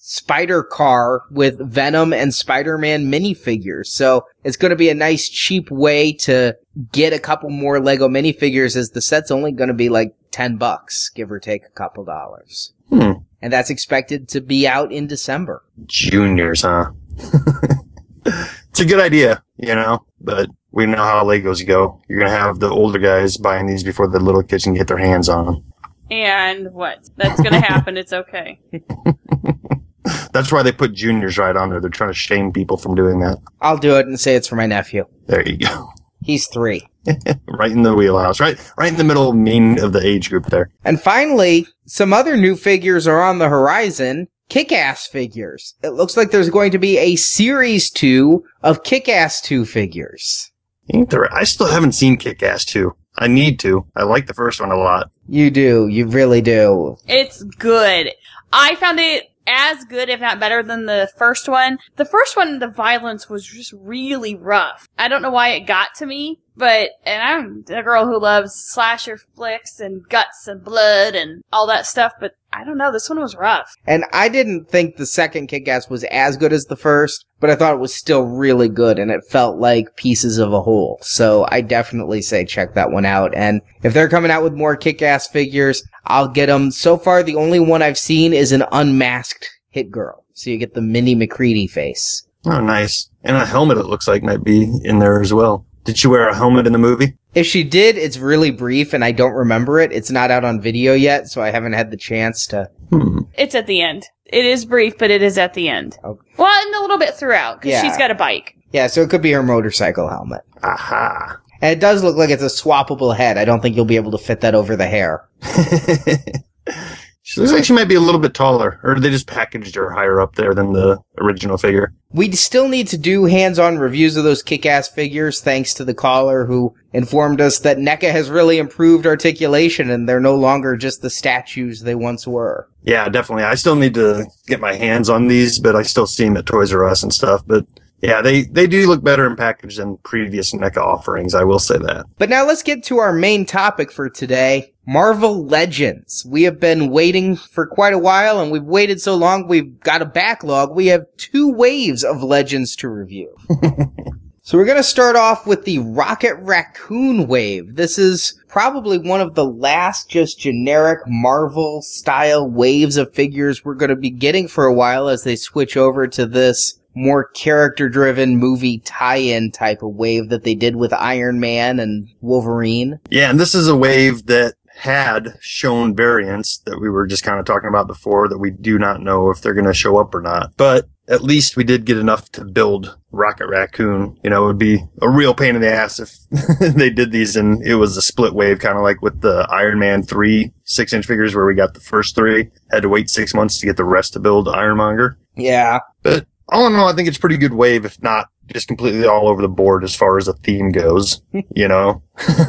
spider car with Venom and Spider-Man minifigures. So it's going to be a nice cheap way to get a couple more Lego minifigures, as the set's only going to be like ten bucks, give or take a couple dollars. Hmm. And that's expected to be out in December. Juniors, huh? It's a good idea, you know, but we know how Legos go. You're going to have the older guys buying these before the little kids can get their hands on them. And what? That's going to happen. It's okay. That's why they put juniors right on there. They're trying to shame people from doing that. I'll do it and say it's for my nephew. There you go. He's three. Right in the wheelhouse. Right right in the middle mean of the age group there. And finally, some other new figures are on the horizon. Kick-Ass figures. It looks like there's going to be a Series two of Kick-Ass two figures. Ain't there? I still haven't seen Kick-Ass two. I need to. I like the first one a lot. You do. You really do. It's good. I found it as good, if not better, than the first one. The first one, the violence was just really rough. I don't know why it got to me, but, and I'm a girl who loves slasher flicks and guts and blood and all that stuff, but I don't know, this one was rough. And I didn't think the second Kick-Ass was as good as the first, but I thought it was still really good, and it felt like pieces of a whole. So I definitely say check that one out. And if they're coming out with more Kick-Ass figures, I'll get them. So far, the only one I've seen is an unmasked Hit Girl. So you get the Minnie McCready face. Oh, nice. And a helmet, it looks like, might be in there as well. Did she wear a helmet in the movie? If she did, it's really brief, and I don't remember it. It's not out on video yet, so I haven't had the chance to... Hmm. It's at the end. It is brief, but it is at the end. Okay. Well, and a little bit throughout, because Yeah. she's got a bike. Yeah, so it could be her motorcycle helmet. Aha. And it does look like it's a swappable head. I don't think you'll be able to fit that over the hair. She looks like she might be a little bit taller, or they just packaged her higher up there than the original figure. We still need to do hands-on reviews of those Kick-Ass figures, thanks to the caller who informed us that NECA has really improved articulation and they're no longer just the statues they once were. Yeah, definitely. I still need to get my hands on these, but I still see them at Toys R Us and stuff. But yeah, they, they do look better in package than previous NECA offerings, I will say that. But now let's get to our main topic for today, Marvel Legends. We have been waiting for quite a while, and we've waited so long we've got a backlog. We have two waves of Legends to review. So we're going to start off with the Rocket Raccoon wave. This is probably one of the last just generic Marvel-style waves of figures we're going to be getting for a while as they switch over to this more character-driven movie tie-in type of wave that they did with Iron Man and Wolverine. Yeah, and this is a wave that had shown variants that we were just kind of talking about before that we do not know if they're going to show up or not. But at least we did get enough to build Rocket Raccoon. You know, it would be a real pain in the ass if they did these and it was a split wave, kind of like with the Iron Man three six-inch figures where we got the first three, had to wait six months to get the rest to build Ironmonger. Yeah. But all in all, I think it's a pretty good wave, if not just completely all over the board as far as the theme goes, you know?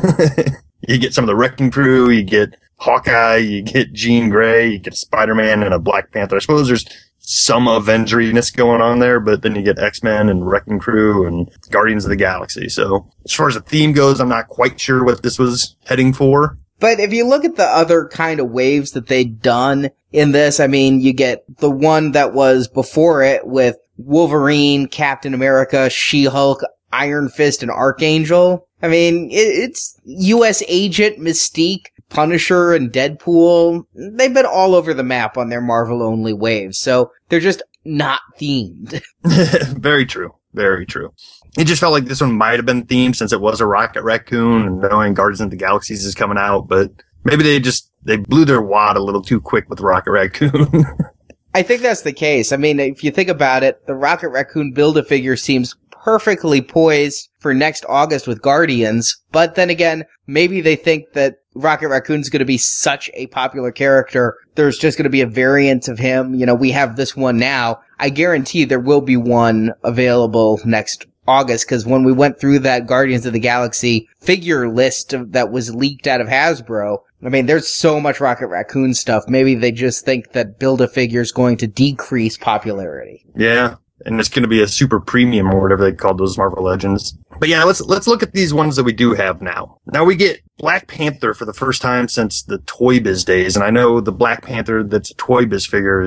You get some of the Wrecking Crew, you get Hawkeye, you get Jean Grey, you get Spider-Man and a Black Panther. I suppose there's some Avengeriness going on there, but then you get X-Men and Wrecking Crew and Guardians of the Galaxy. So as far as the theme goes, I'm not quite sure what this was heading for. But if you look at the other kind of waves that they'd done in this, I mean, you get the one that was before it with Wolverine, Captain America, She-Hulk, Iron Fist, and Archangel. I mean, it, it's U S Agent, Mystique, Punisher, and Deadpool. They've been all over the map on their Marvel-only waves, so they're just not themed. Very true. Very true. It just felt like this one might have been themed since it was a Rocket Raccoon and knowing Guardians of the Galaxies is coming out, but maybe they just, they blew their wad a little too quick with Rocket Raccoon. I think that's the case. I mean, if you think about it, the Rocket Raccoon Build-A-Figure seems perfectly poised for next August with Guardians, but then again, maybe they think that Rocket Raccoon's going to be such a popular character, there's just going to be a variant of him. You know, we have this one now. I guarantee there will be one available next August, because when we went through that Guardians of the Galaxy figure list of, that was leaked out of Hasbro, I mean, there's so much Rocket Raccoon stuff. Maybe they just think that Build-A-Figure is going to decrease popularity. Yeah. And it's going to be a super premium or whatever they called those Marvel Legends. But yeah, let's let's look at these ones that we do have now. Now we get Black Panther for the first time since the Toy Biz days. And I know the Black Panther that's a Toy Biz figure is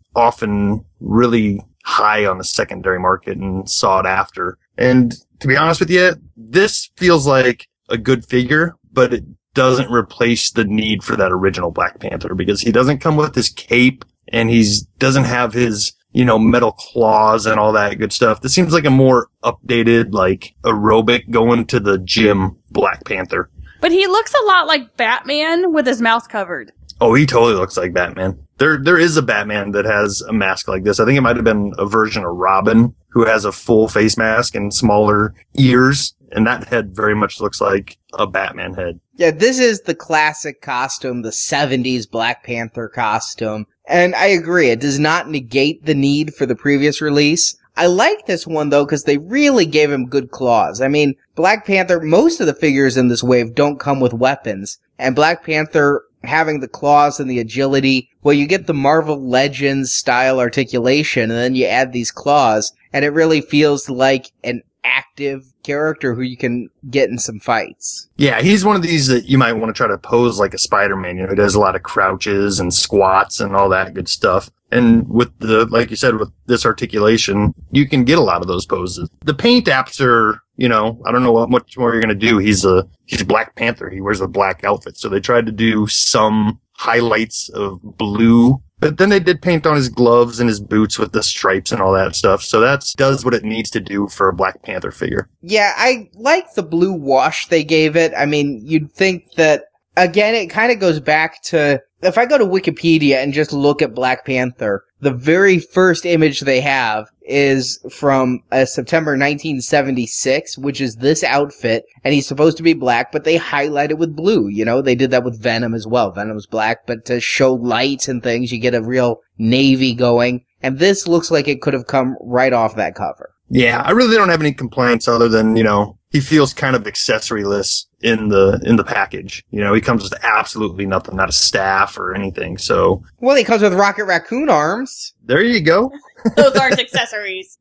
often really high on the secondary market and sought after. And to be honest with you, this feels like a good figure, but it doesn't replace the need for that original Black Panther because he doesn't come with his cape and he's doesn't have his, you know, metal claws and all that good stuff. This seems like a more updated, like aerobic going to the gym Black Panther. But he looks a lot like Batman with his mouth covered. Oh, he totally looks like Batman. There, there is a Batman that has a mask like this. I think it might have been a version of Robin who has a full face mask and smaller ears. And that head very much looks like a Batman head. Yeah, this is the classic costume, the seventies Black Panther costume. And I agree, it does not negate the need for the previous release. I like this one, though, because they really gave him good claws. I mean, Black Panther, most of the figures in this wave don't come with weapons. And Black Panther having the claws and the agility, well, you get the Marvel Legends style articulation, and then you add these claws, and it really feels like an active character who you can get in some fights. Yeah, he's one of these that you might want to try to pose like a Spider-Man. You know, he does a lot of crouches and squats and all that good stuff. And with the, like you said, with this articulation, you can get a lot of those poses. The paint apps are, you know, I don't know what much more you're going to do. He's a, he's Black Panther. He wears a black outfit. So they tried to do some highlights of blue, but then they did paint on his gloves and his boots with the stripes and all that stuff. So that does what it needs to do for a Black Panther figure. Yeah, I like the blue wash they gave it. I mean, you'd think that, again, it kind of goes back to, if I go to Wikipedia and just look at Black Panther, the very first image they have is from uh, September nineteen seventy-six, which is this outfit, and he's supposed to be black, but they highlight it with blue, you know? They did that with Venom as well. Venom's black, but to show lights and things, you get a real navy going, and this looks like it could have come right off that cover. Yeah, I really don't have any complaints other than, you know, he feels kind of accessoryless in the in the package. You know, he comes with absolutely nothing, not a staff or anything. So, well, he comes with Rocket Raccoon arms. There you go. Those aren't accessories.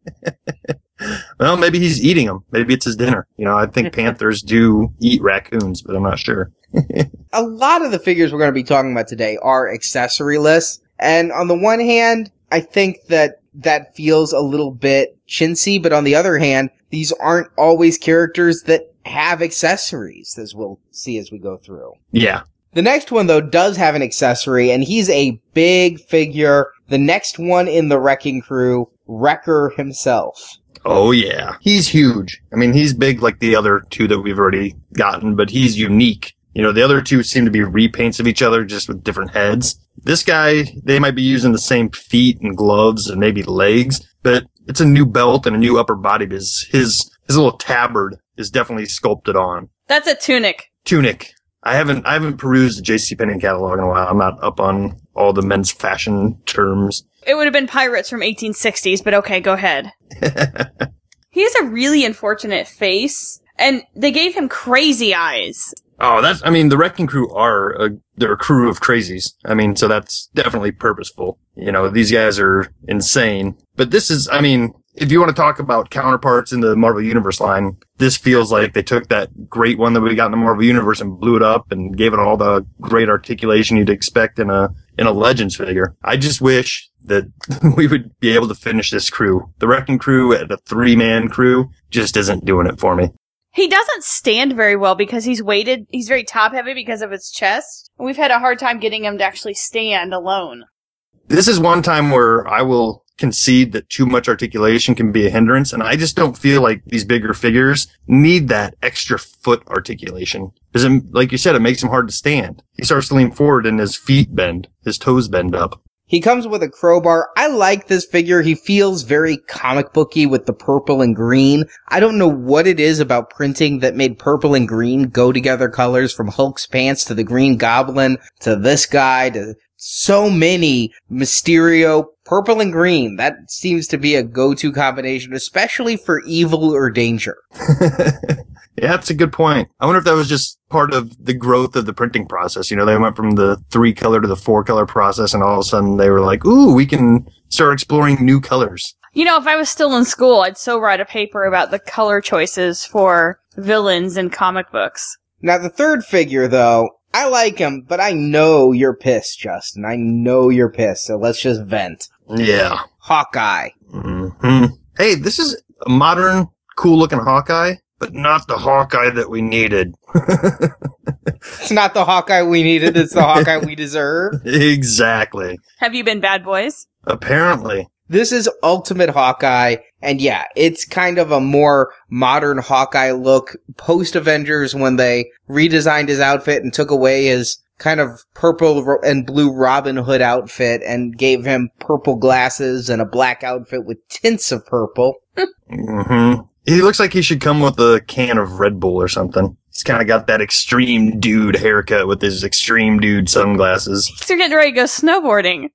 Well, maybe he's eating them. Maybe it's his dinner. You know, I think panthers do eat raccoons, but I'm not sure. A lot of the figures we're going to be talking about today are accessoryless. And on the one hand, I think that that feels a little bit chintzy, but on the other hand, these aren't always characters that have accessories, as we'll see as we go through. Yeah. The next one, though, does have an accessory, and he's a big figure. The next one in the Wrecking Crew, Wrecker himself. Oh, yeah. He's huge. I mean, he's big like the other two that we've already gotten, but he's unique. You know, the other two seem to be repaints of each other, just with different heads. This guy, they might be using the same feet and gloves and maybe legs, but it's a new belt and a new upper body. His, his, his little tabard is definitely sculpted on. That's a tunic. Tunic. I haven't, I haven't perused the JCPenney catalog in a while. I'm not up on all the men's fashion terms. It would have been pirates from eighteen sixties, but okay, go ahead. He has a really unfortunate face, and they gave him crazy eyes. Oh, that's, I mean, the Wrecking Crew are, a, they're a crew of crazies. I mean, so that's definitely purposeful. You know, these guys are insane. But this is, I mean, if you want to talk about counterparts in the Marvel Universe line, this feels like they took that great one that we got in the Marvel Universe and blew it up and gave it all the great articulation you'd expect in a, in a Legends figure. I just wish that we would be able to finish this crew. The Wrecking Crew at a three-man crew just isn't doing it for me. He doesn't stand very well because he's weighted. He's very top heavy because of his chest. We've had a hard time getting him to actually stand alone. This is one time where I will concede that too much articulation can be a hindrance, and I just don't feel like these bigger figures need that extra foot articulation. Because, it, like you said, it makes him hard to stand. He starts to lean forward and his feet bend. His toes bend up. He comes with a crowbar. I like this figure. He feels very comic booky with the purple and green. I don't know what it is about printing that made purple and green go together colors, from Hulk's pants to the Green Goblin to this guy to so many Mysterio. Purple and green. That seems to be a go-to combination, especially for evil or danger. Yeah, that's a good point. I wonder if that was just part of the growth of the printing process. You know, they went from the three color to the four color process, and all of a sudden they were like, ooh, we can start exploring new colors. You know, if I was still in school, I'd so write a paper about the color choices for villains in comic books. Now, the third figure, though, I like him, but I know you're pissed, Justin. I know you're pissed, so let's just vent. Yeah. Hawkeye. hmm Hey, this is a modern, cool-looking Hawkeye, but not the Hawkeye that we needed. It's not the Hawkeye we needed, it's the Hawkeye we deserve. Exactly. Have you been bad boys? Apparently. This is Ultimate Hawkeye, and yeah, it's kind of a more modern Hawkeye look post-Avengers when they redesigned his outfit and took away his kind of purple ro- and blue Robin Hood outfit and gave him purple glasses and a black outfit with tints of purple. hmm He looks like he should come with a can of Red Bull or something. He's kind of got that extreme dude haircut with his extreme dude sunglasses. You're getting ready to go snowboarding.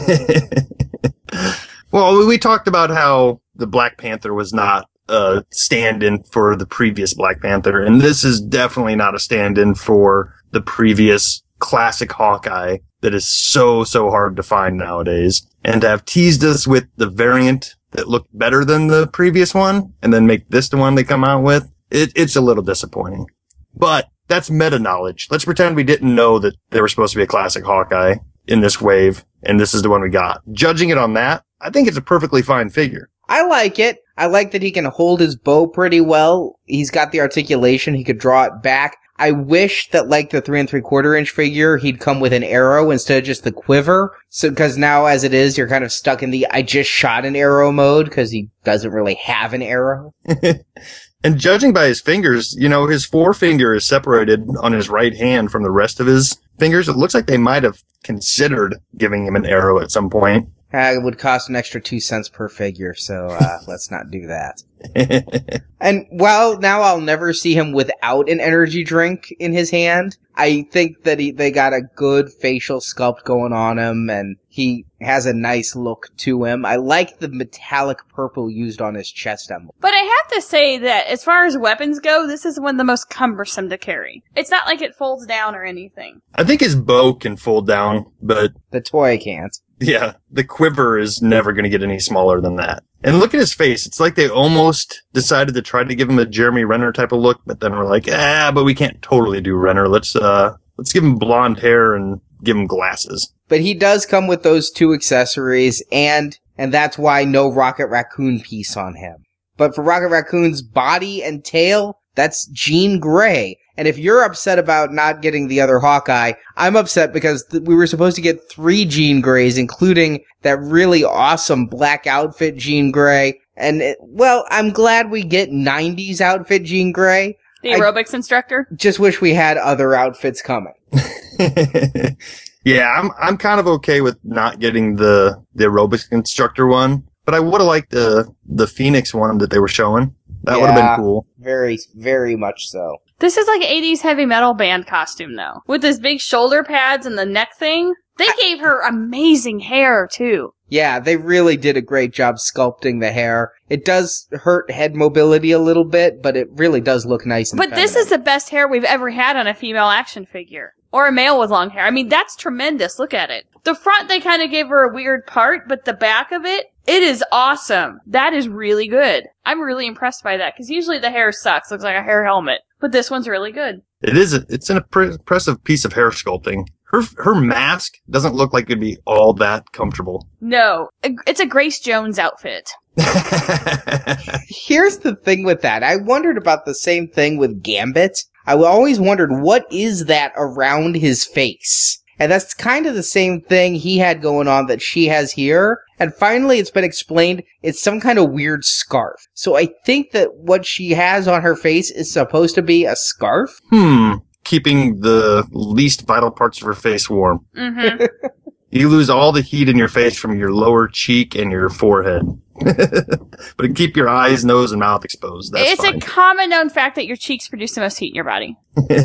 Well, we talked about how the Black Panther was not a stand-in for the previous Black Panther, and this is definitely not a stand-in for the previous classic Hawkeye that is so, so hard to find nowadays. And to have teased us with the variant that looked better than the previous one, and then make this the one they come out with, it, it's a little disappointing. But that's meta knowledge. Let's pretend we didn't know that there was supposed to be a classic Hawkeye in this wave, and this is the one we got. Judging it on that, I think it's a perfectly fine figure. I like it. I like that he can hold his bow pretty well. He's got the articulation. He could draw it back. I wish that, like the three and three quarter inch figure, he'd come with an arrow instead of just the quiver. So, because now, as it is, you're kind of stuck in the I just shot an arrow mode because he doesn't really have an arrow. And judging by his fingers, you know, his forefinger is separated on his right hand from the rest of his fingers. It looks like they might have considered giving him an arrow at some point. Uh, it would cost an extra two cents per figure, so uh, let's not do that. And while now I'll never see him without an energy drink in his hand, I think that he, they got a good facial sculpt going on him, and he has a nice look to him. I like the metallic purple used on his chest emblem. But I have to say that as far as weapons go, this is one of the most cumbersome to carry. It's not like it folds down or anything. I think his bow can fold down, but The toy can't. yeah, the quiver is never going to get any smaller than that. And look at his face. It's like they almost decided to try to give him a Jeremy Renner type of look, but then we're like, ah, but we can't totally do Renner. Let's, uh, let's give him blonde hair and give him glasses. But he does come with those two accessories, and and that's why no Rocket Raccoon piece on him. But for Rocket Raccoon's body and tail, that's Jean Grey. And if you're upset about not getting the other Hawkeye, I'm upset because th- we were supposed to get three Jean Greys, including that really awesome black outfit Jean Grey. And, it, well, I'm glad we get nineties outfit Jean Grey. The I aerobics instructor? just wish we had other outfits coming. Yeah, I'm I'm kind of okay with not getting the the aerobics instructor one, but I would have liked the the Phoenix one that they were showing. That would have Yeah. been cool. Very, very much so. This is like eighties heavy metal band costume, though. With his big shoulder pads and the neck thing. They gave her amazing hair, too. Yeah, they really did a great job sculpting the hair. It does hurt head mobility a little bit, but it really does look nice and But this feminine. is the best hair we've ever had on a female action figure. Or a male with long hair. I mean, that's tremendous. Look at it. The front, they kind of gave her a weird part, but the back of it, it is awesome. That is really good. I'm really impressed by that, because usually the hair sucks. Looks like a hair helmet. But this one's really good. It is. A, it's an impre- impressive piece of hair sculpting. Her her mask doesn't look like it'd be all that comfortable. No. It's a Grace Jones outfit. Here's the thing with that. I wondered about the same thing with Gambit. I always wondered, what is that around his face? And that's kind of the same thing he had going on that she has here. And finally, it's been explained, it's some kind of weird scarf. So I think that what she has on her face is supposed to be a scarf? Hmm. Keeping the least vital parts of her face warm. Mm-hmm. You lose all the heat in your face from your lower cheek and your forehead. But keep your eyes, nose, and mouth exposed. That's It's fine. a common known fact that your cheeks produce the most heat in your body.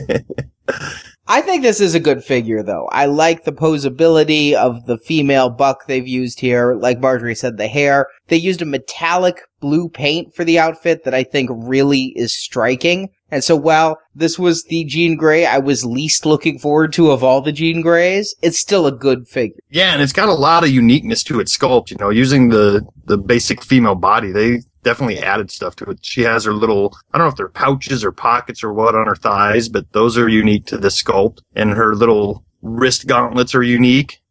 I think this is a good figure, though. I like the posability of the female buck they've used here. Like Marjorie said, the hair. They used a metallic blue paint for the outfit that I think really is striking. And so while this was the Jean Grey I was least looking forward to of all the Jean Greys, it's still a good figure. Yeah, and it's got a lot of uniqueness to its sculpt. You know, using the, the basic female body, they definitely added stuff to it. She has her little, I don't know if they're pouches or pockets or what on her thighs, but those are unique to the sculpt. And her little wrist gauntlets are unique.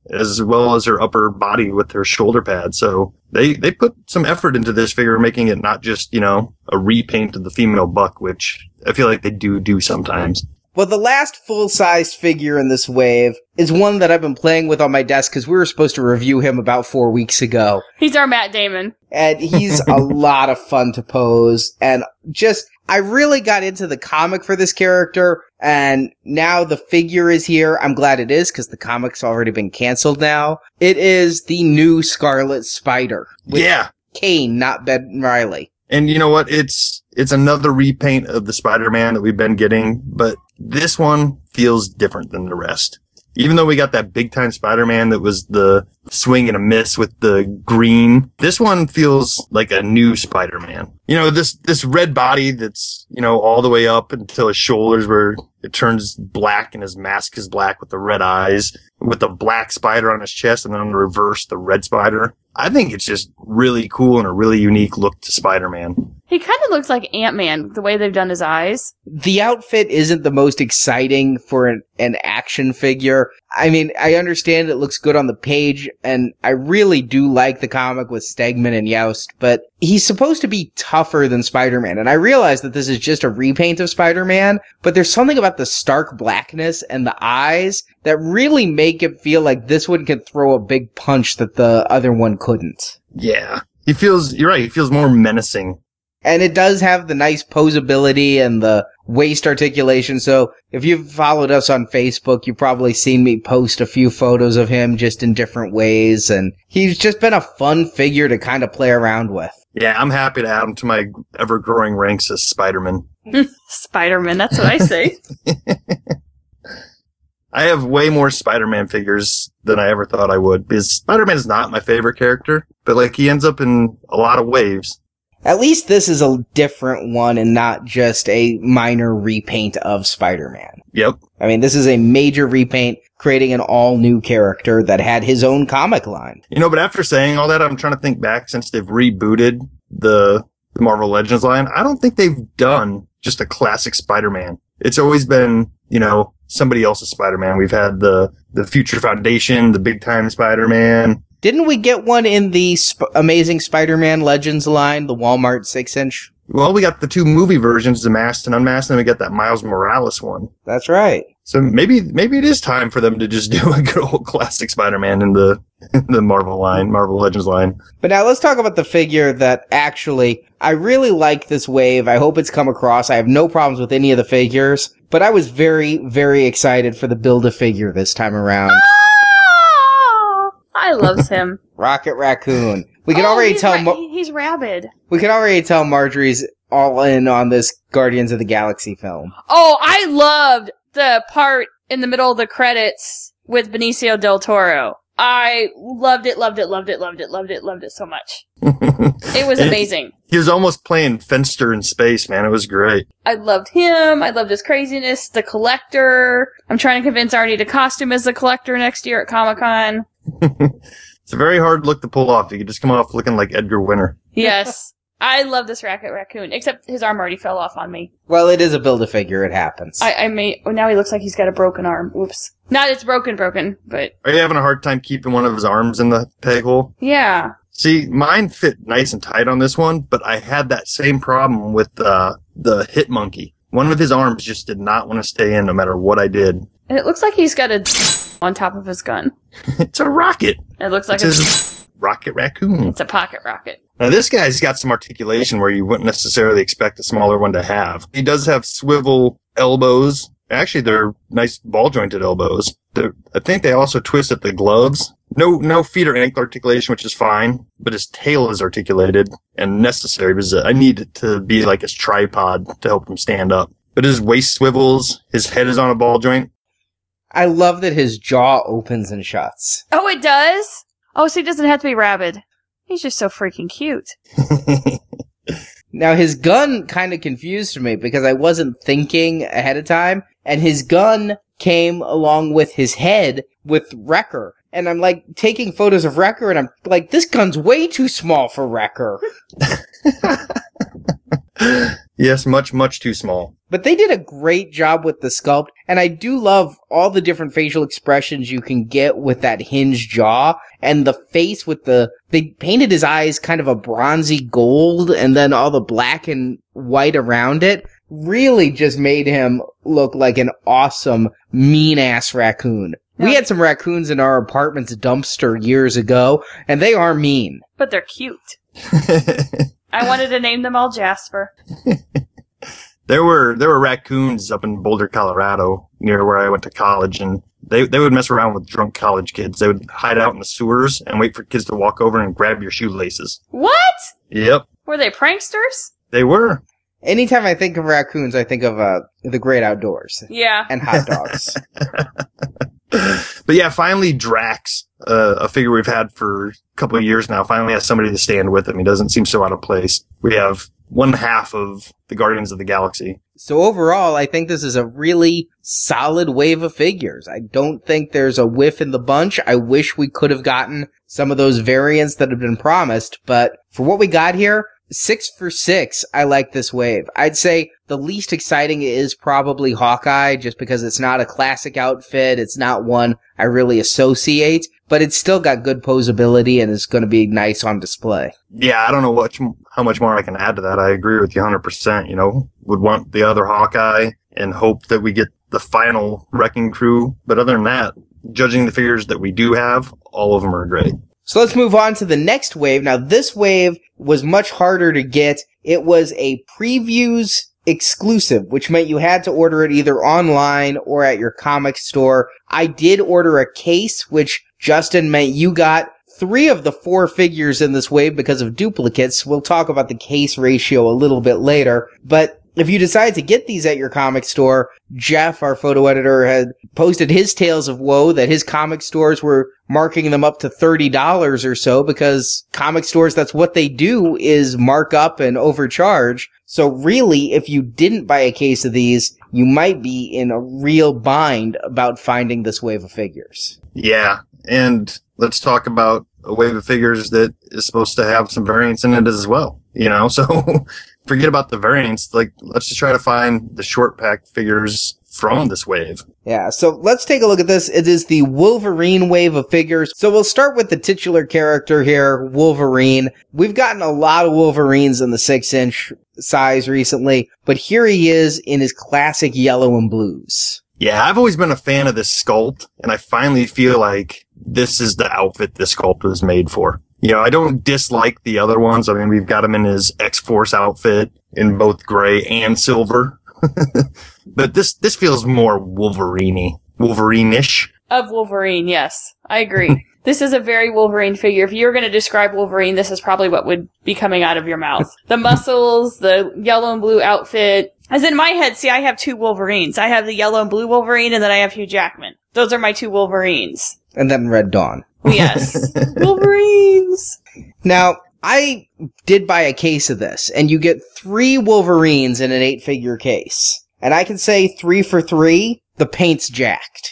as well as her upper body with her shoulder pad. So they, they put some effort into this figure, making it not just, you know, a repaint of the female Buck, which I feel like they do do sometimes. Well, the last full-sized figure in this wave is one that I've been playing with on my desk because we were supposed to review him about four weeks ago. He's our Matt Damon. And he's a lot of fun to pose. And just, I really got into the comic for this character. And now the figure is here. I'm glad it is because the comic's already been canceled now. It is the new Scarlet Spider. With Yeah. Kane, not Ben Reilly. And you know what? It's it's another repaint of the Spider-Man that we've been getting, but this one feels different than the rest. Even though we got that big-time Spider-Man that was the swing and a miss with the green, this one feels like a new Spider-Man. You know, this this red body that's, you know, all the way up until his shoulders where it turns black and his mask is black with the red eyes, with the black spider on his chest and then on the reverse, the red spider. I think it's just really cool and a really unique look to Spider-Man. He kind of looks like Ant-Man, the way they've done his eyes. The outfit isn't the most exciting for an, an action figure. I mean, I understand it looks good on the page, and I really do like the comic with Stegman and Youst, but he's supposed to be tougher than Spider-Man, and I realize that this is just a repaint of Spider-Man, but there's something about the stark blackness and the eyes that really make it feel like this one could throw a big punch that the other one couldn't. Yeah. He feels, you're right, he feels more menacing. And it does have the nice posability and the waist articulation. So if you've followed us on Facebook, you've probably seen me post a few photos of him just in different ways. And he's just been a fun figure to kind of play around with. Yeah, I'm happy to add him to my ever-growing ranks as Spider-Man. Spider-Man, that's what I say. I have way more Spider-Man figures than I ever thought I would, because Spider-Man is not my favorite character, but like he ends up in a lot of waves. At least this is a different one and not just a minor repaint of Spider-Man. Yep. I mean, this is a major repaint, creating an all-new character that had his own comic line. You know, but after saying all that, I'm trying to think back since they've rebooted the, the Marvel Legends line. I don't think they've done just a classic Spider-Man. It's always been, you know, somebody else's Spider-Man. We've had the, the Future Foundation, the big-time Spider-Man. Didn't we get one in the Sp- Amazing Spider-Man Legends line, the Walmart six inch? Well, we got the two movie versions, the masked and unmasked, and then we got that Miles Morales one. That's right. So maybe maybe it is time for them to just do a good old classic Spider-Man in the in the Marvel line, Marvel Legends line. But now let's talk about the figure that actually, I really like this wave. I hope it's come across. I have no problems with any of the figures, but I was very, very excited for the Build-A-Figure this time around. I loves him. Rocket Raccoon. We can oh, already he's tell ra- Mar- he's rabid. we can already tell Marjorie's all in on this Guardians of the Galaxy film. Oh, I loved the part in the middle of the credits with Benicio del Toro. I loved it, loved it, loved it, loved it, loved it, loved it so much. It was amazing. He was almost playing Fenster in space, man. It was great. I loved him. I loved his craziness. The Collector. I'm trying to convince Arnie to costume as the Collector next year at Comic-Con. It's a very hard look to pull off. You could just come off looking like Edgar Winter. Yes. I love this Rocket Raccoon, except his arm already fell off on me. Well, it is a Build-A-Figure. It happens. I, I may, oh, now he looks like he's got a broken arm. Oops. Not it's broken, broken, but Are you having a hard time keeping one of his arms in the peg hole? yeah. See, mine fit nice and tight on this one, but I had that same problem with uh, the Hit Monkey. One of his arms just did not want to stay in no matter what I did. And it looks like he's got a on top of his gun. It's a rocket. It looks like It's a, his Rocket Raccoon. it's a pocket rocket. Now, this guy's got some articulation where you wouldn't necessarily expect a smaller one to have. He does have swivel elbows. Actually, they're nice ball-jointed elbows. They're, I think they also twist at the gloves. No no feet or ankle articulation, which is fine, but his tail is articulated and necessary because I need it to be like his tripod to help him stand up. But his waist swivels, his head is on a ball joint. I love that his jaw opens and shuts. Oh, it does? Oh, so he doesn't have to be rabid. He's just so freaking cute. Now, his gun kind of confused me because I wasn't thinking ahead of time, and his gun came along with his head with Wrecker. And I'm like taking photos of Wrecker, and I'm like, this gun's way too small for Wrecker. Yes, much, much too small. But they did a great job with the sculpt, and I do love all the different facial expressions you can get with that hinged jaw, and the face with the, they painted his eyes kind of a bronzy gold, and then all the black and white around it really just made him look like an awesome, mean-ass raccoon. Yeah. We had some raccoons in our apartment's dumpster years ago, and they are mean. But they're cute. I wanted to name them all Jasper. There were there were raccoons up in Boulder, Colorado, near where I went to college, and they they would mess around with drunk college kids. They would hide out in the sewers and wait for kids to walk over and grab your shoelaces. What? Yep, Were they pranksters? they were. Anytime I think of raccoons, I think of uh, the great outdoors Yeah. and hot dogs. But yeah, finally Drax, uh, a figure we've had for a couple of years now, finally has somebody to stand with him. He doesn't seem so out of place. We have one half of the Guardians of the Galaxy. So overall, I think this is a really solid wave of figures. I don't think there's a whiff in the bunch. I wish we could have gotten some of those variants that have been promised, but for what we got here, six for six, I like this wave. I'd say the least exciting is probably Hawkeye, just because it's not a classic outfit. It's not one I really associate, but it's still got good posability and is going to be nice on display. Yeah, I don't know what, how much more I can add to that. I agree with you one hundred percent. You know, would want the other Hawkeye and hope that we get the final Wrecking Crew. But other than that, judging the figures that we do have, all of them are great. So let's move on to the next wave. Now, this wave was much harder to get. It was a previews exclusive, which meant you had to order it either online or at your comic store. I did order a case, which, Justin, meant you got three of the four figures in this wave because of duplicates. We'll talk about the case ratio a little bit later. But if you decide to get these at your comic store, Jeff, our photo editor, had posted his tales of woe that his comic stores were marking them up to thirty dollars or so because comic stores, that's what they do, is mark up and overcharge. So really, if you didn't buy a case of these, you might be in a real bind about finding this wave of figures. Yeah, and let's talk about a wave of figures that is supposed to have some variants in it as well. You know, so forget about the variants. Like, let's just try to find the short pack figures from this wave. Yeah, so let's take a look at this. It is the Wolverine wave of figures. So we'll start with the titular character here, Wolverine. We've gotten a lot of Wolverines in the six inch size recently, but here he is in his classic yellow and blues. Yeah, I've always been a fan of this sculpt, and I finally feel like this is the outfit this sculpt was made for. You know, I don't dislike the other ones. I mean, we've got him in his X-Force outfit in both gray and silver. But this this feels more Wolverine-y. Wolverine-ish. Of Wolverine, yes. I agree. This is a very Wolverine figure. If you were going to describe Wolverine, this is probably what would be coming out of your mouth. The muscles, the yellow and blue outfit. As in my head, see, I have two Wolverines. I have the yellow and blue Wolverine, and then I have Hugh Jackman. Those are my two Wolverines. And then Red Dawn. Yes. Wolverines! Now, I did buy a case of this, and you get three Wolverines in an eight-figure case. And I can say three for three, the paint's jacked.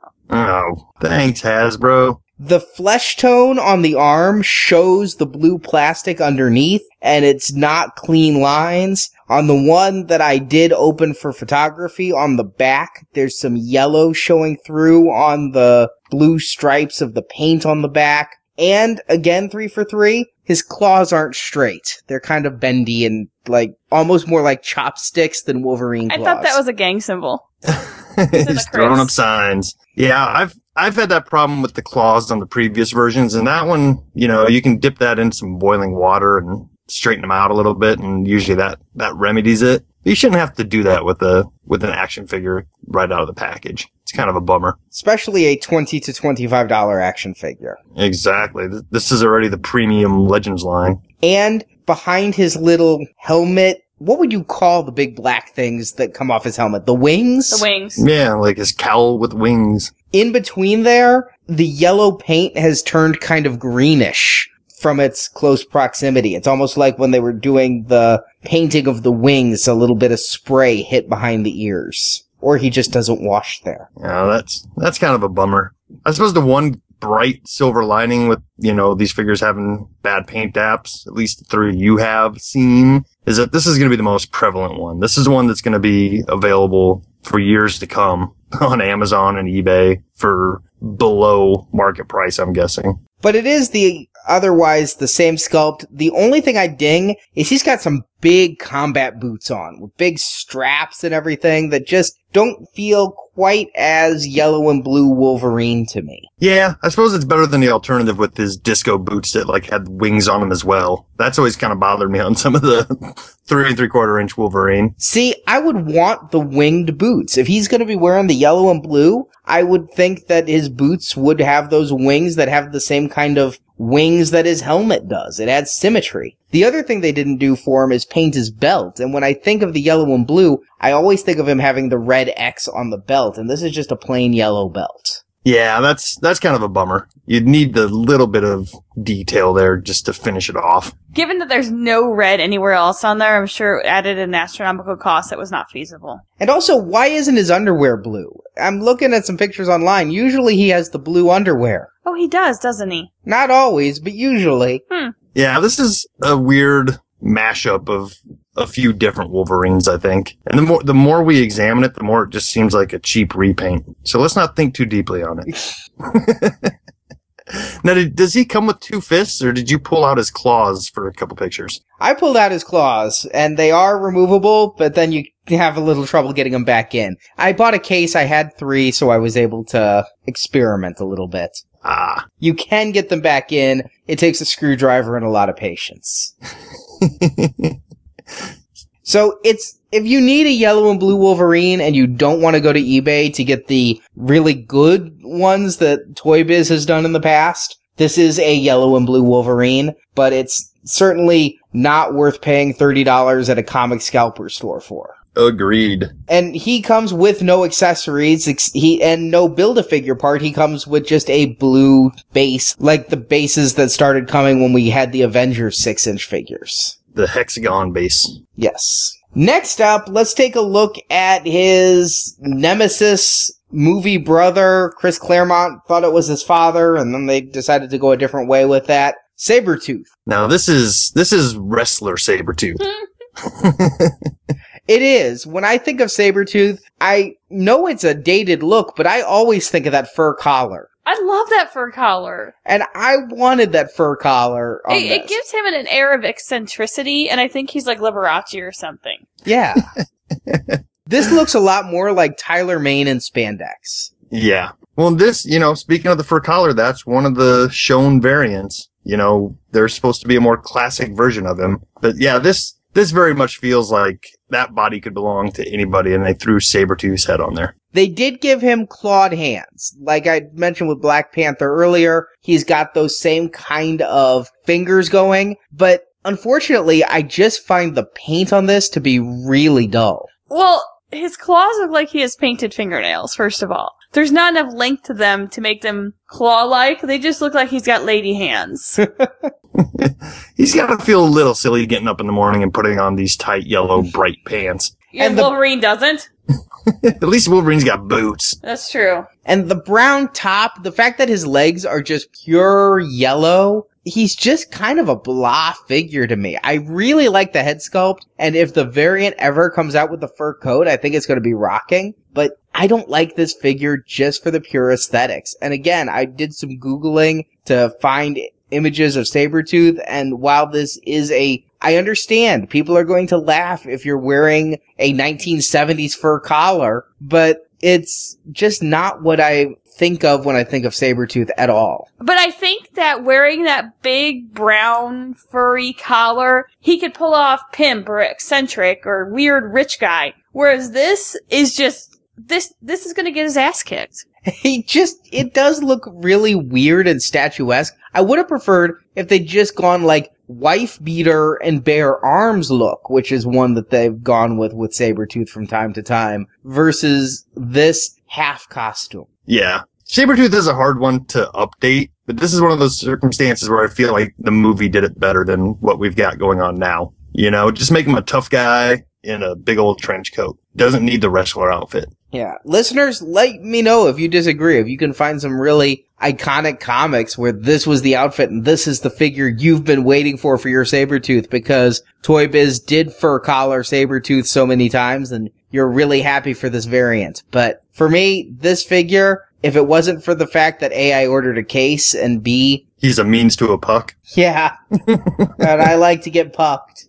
Oh, thanks, Hasbro. The flesh tone on the arm shows the blue plastic underneath, and it's not clean lines. On the one that I did open for photography, on the back, there's some yellow showing through on the blue stripes of the paint on the back. And, again, three for three, his claws aren't straight. They're kind of bendy and, like, almost more like chopsticks than Wolverine claws. I thought that was a gang symbol. He's throwing up signs. Yeah, I've I've had that problem with the claws on the previous versions, and that one, you know, you can dip that in some boiling water and straighten them out a little bit, and usually that, that remedies it. You shouldn't have to do that with a with an action figure right out of the package. It's kind of a bummer. Especially a twenty to twenty-five dollars action figure. Exactly. This is already the premium Legends line. And behind his little helmet, what would you call the big black things that come off his helmet? The wings? The wings. Yeah, like his cowl with wings. In between there, the yellow paint has turned kind of greenish from its close proximity. It's almost like when they were doing the painting of the wings, a little bit of spray hit behind the ears. Or he just doesn't wash there. Yeah, that's that's kind of a bummer. I suppose the one bright silver lining with, you know, these figures having bad paint apps, at least the three you have seen, is that this is going to be the most prevalent one. This is one that's going to be available for years to come on Amazon and eBay for below market price, I'm guessing. But it is the otherwise the same sculpt. The only thing I ding is he's got some big combat boots on with big straps and everything that just don't feel quite as yellow and blue Wolverine to me. Yeah, I suppose it's better than the alternative with his disco boots that like had wings on them as well. That's always kind of bothered me on some of the three and three quarter inch Wolverine. See, I would want the winged boots. If he's going to be wearing the yellow and blue, I would think that his boots would have those wings that have the same kind of wings that his helmet does. It adds symmetry. The other thing they didn't do for him is paint his belt. And when I think of the yellow and blue, I always think of him having the red X on the belt. And this is just a plain yellow belt. Yeah, that's that's kind of a bummer. You'd need the little bit of detail there just to finish it off. Given that there's no red anywhere else on there, I'm sure it added an astronomical cost that was not feasible. And also, why isn't his underwear blue? I'm looking at some pictures online. Usually he has the blue underwear. Oh, he does, doesn't he? Not always, but usually. Hmm. Yeah, this is a weird mashup of a few different Wolverines, I think. And the more the more we examine it, the more it just seems like a cheap repaint. So let's not think too deeply on it. Now, did, does he come with two fists, or did you pull out his claws for a couple pictures? I pulled out his claws, and they are removable, but then you have a little trouble getting them back in. I bought a case, I had three, so I was able to experiment a little bit. Ah. You can get them back in. It takes a screwdriver and a lot of patience. So it's, if you need a yellow and blue Wolverine and you don't want to go to eBay to get the really good ones that Toy Biz has done in the past, this is a yellow and blue Wolverine, but it's certainly not worth paying thirty dollars at a comic scalper store for. Agreed. And he comes with no accessories, he and no Build-A-Figure part. He comes with just a blue base, like the bases that started coming when we had the Avengers six inch figures. The hexagon base. Yes. Next up, let's take a look at his nemesis movie brother. Chris Claremont thought it was his father, and then they decided to go a different way with that. Sabretooth. Now, this is this is wrestler Sabretooth. It is. When I think of Sabretooth, I know it's a dated look, but I always think of that fur collar. I love that fur collar. And I wanted that fur collar on It, it this. gives him an, an air of eccentricity, and I think he's like Liberace or something. Yeah. This looks a lot more like Tyler Mane in spandex. Yeah. Well, this, you know, speaking of the fur collar, that's one of the shown variants. You know, there's supposed to be a more classic version of him. But yeah, this this very much feels like that body could belong to anybody, and they threw Sabretooth's head on there. They did give him clawed hands. Like I mentioned with Black Panther earlier, he's got those same kind of fingers going, but unfortunately, I just find the paint on this to be really dull. Well, his claws look like he has painted fingernails, first of all. There's not enough length to them to make them claw-like. They just look like he's got lady hands. He's got to feel a little silly getting up in the morning and putting on these tight, yellow, bright pants. And, And the- Wolverine doesn't? At least Wolverine's got boots. That's true. And the brown top, the fact that his legs are just pure yellow, he's just kind of a blah figure to me. I really like the head sculpt, and if the variant ever comes out with the fur coat, I think it's going to be rocking, but I don't like this figure just for the pure aesthetics. And again, I did some Googling to find images of Sabretooth, and while this is a I understand people are going to laugh if you're wearing a nineteen seventies fur collar, but it's just not what I think of when I think of Sabretooth at all. But I think that wearing that big brown furry collar, he could pull off pimp or eccentric or weird rich guy. Whereas this is just, this, this is gonna get his ass kicked. He just, it does look really weird and statuesque. I would have preferred if they'd just gone like wife beater and bare arms look, which is one that they've gone with with Sabretooth from time to time, versus this half costume. Yeah. Sabretooth is a hard one to update, but this is one of those circumstances where I feel like the movie did it better than what we've got going on now. You know, just make him a tough guy in a big old trench coat. Doesn't need the wrestler outfit. Yeah. Listeners, let me know if you disagree, if you can find some really iconic comics where this was the outfit and this is the figure you've been waiting for for your Sabretooth, because Toy Biz did fur collar Sabretooth so many times and you're really happy for this variant. But for me, this figure, if it wasn't for the fact that A, I ordered a case, and B, he's a means to a puck. Yeah, and I like to get pucked,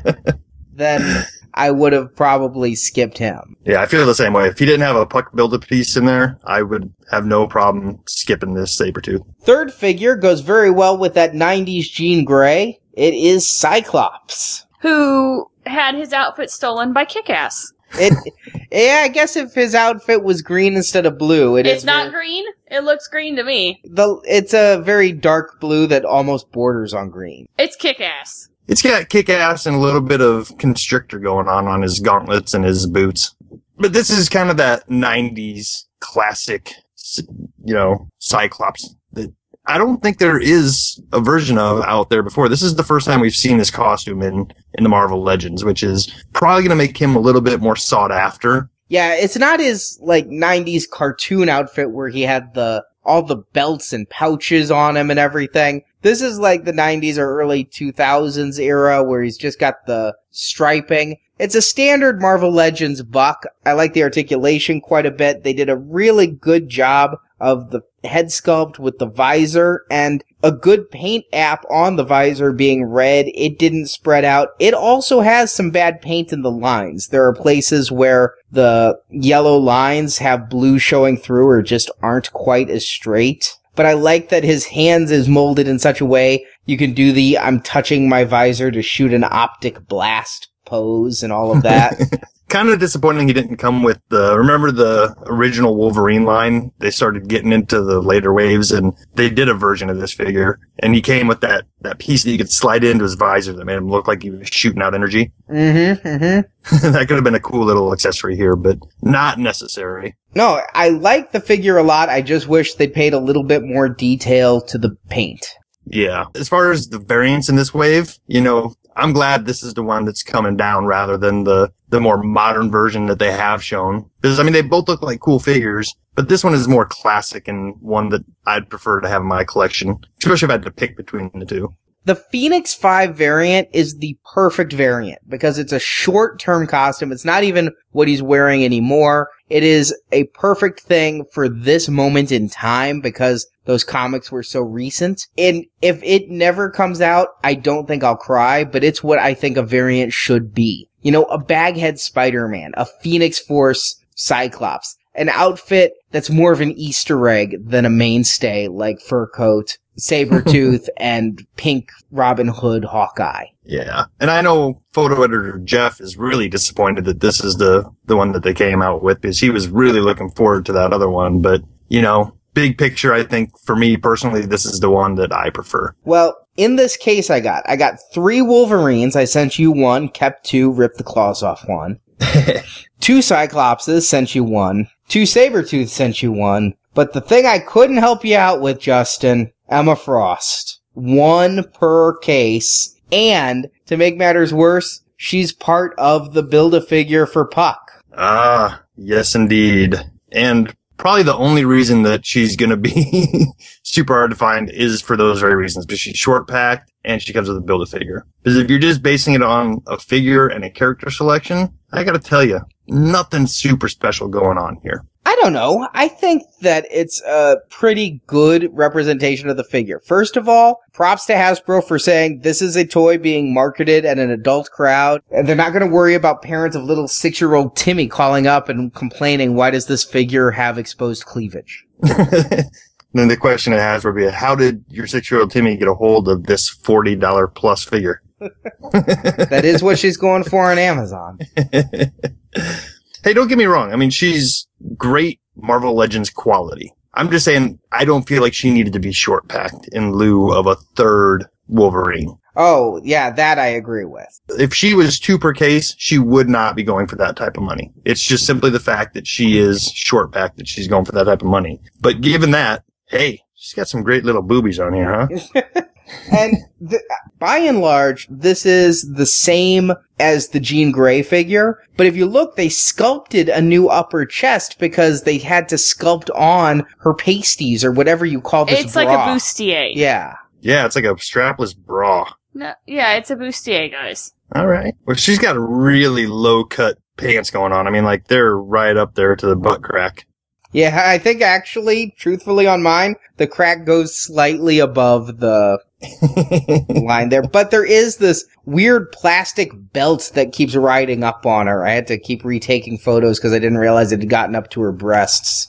then I would have probably skipped him. Yeah, I feel the same way. If he didn't have a puck Build-A-Piece in there, I would have no problem skipping this Sabretooth. Third figure goes very well with that nineties Jean Grey. It is Cyclops. Who had his outfit stolen by Kick-Ass. It, yeah, I guess if his outfit was green instead of blue, it it's is not very, green. It looks green to me. the. It's a very dark blue that almost borders on green. It's Kick-Ass. It's got Kick-Ass and a little bit of Constrictor going on on his gauntlets and his boots. But this is kind of that nineties classic, you know, Cyclops that I don't think there is a version of out there before. This is the first time we've seen this costume in, in the Marvel Legends, which is probably going to make him a little bit more sought after. Yeah, it's not his, like, nineties cartoon outfit where he had the all the belts and pouches on him and everything. This is like the nineties or early two thousands era where he's just got the striping. It's a standard Marvel Legends buck. I like the articulation quite a bit. They did a really good job of the head sculpt with the visor and a good paint app on the visor being red. It didn't spread out. It also has some bad paint in the lines. There are places where the yellow lines have blue showing through or just aren't quite as straight. But I like that his hands is molded in such a way you can do the I'm touching my visor to shoot an optic blast pose and all of that. Kind of disappointing he didn't come with the, remember the original Wolverine line? They started getting into the later waves and they did a version of this figure. And he came with that, that piece that you could slide into his visor that made him look like he was shooting out energy. Mm-hmm, mm-hmm. That could have been a cool little accessory here, but not necessary. No, I like the figure a lot. I just wish they paid a little bit more detail to the paint. Yeah. As far as the variants in this wave, you know, I'm glad this is the one that's coming down rather than the, the more modern version that they have shown. Because, I mean, they both look like cool figures, but this one is more classic and one that I'd prefer to have in my collection, especially if I had to pick between the two. The Phoenix five variant is the perfect variant because it's a short-term costume. It's not even what he's wearing anymore. It is a perfect thing for this moment in time because those comics were so recent. And if it never comes out, I don't think I'll cry, but it's what I think a variant should be. You know, a Baghead Spider-Man, a Phoenix Force Cyclops, an outfit that's more of an Easter egg than a mainstay like Fur Coat, Sabretooth, and pink Robin Hood Hawkeye. Yeah. And I know photo editor Jeff is really disappointed that this is the, the one that they came out with because he was really looking forward to that other one. But, you know, big picture, I think for me personally, this is the one that I prefer. Well, in this case I got, I got three Wolverines. I sent you one, kept two, ripped the claws off one. Two Cyclopses, sent you one. Two Sabretooth, sent you one. But the thing I couldn't help you out with, Justin, Emma Frost. One per case. And, to make matters worse, she's part of the Build-A-Figure for Puck. Ah, yes indeed. And probably the only reason that she's going to be super hard to find is for those very reasons. Because she's short-packed and she comes with a Build-A-Figure. Because if you're just basing it on a figure and a character selection, I gotta tell you, nothing super special going on here. I don't know. I think that it's a pretty good representation of the figure. First of all, props to Hasbro for saying this is a toy being marketed at an adult crowd. And they're not going to worry about parents of little six-year-old Timmy calling up and complaining, why does this figure have exposed cleavage? Then the question I have would be, how did your six-year-old Timmy get a hold of this forty dollars plus figure? That is what she's going for on Amazon. Hey, don't get me wrong. I mean, she's great Marvel Legends quality. I'm just saying, I don't feel like she needed to be short packed in lieu of a third Wolverine. Oh, yeah, that I agree with. If she was two per case, she would not be going for that type of money. It's just simply the fact that she is short packed that she's going for that type of money. But given that, hey, she's got some great little boobies on here, huh? And the, by and large, this is the same as the Jean Grey figure, but if you look, they sculpted a new upper chest because they had to sculpt on her pasties or whatever you call this It's bra. like a bustier. Yeah. Yeah, it's like a strapless bra. No, yeah, it's a bustier, guys. All right. Well, she's got really low-cut pants going on. I mean, like, they're right up there to the butt crack. Yeah, I think actually, truthfully on mine, the crack goes slightly above the line there. But there is this weird plastic belt that keeps riding up on her. I had to keep retaking photos because I didn't realize it had gotten up to her breasts.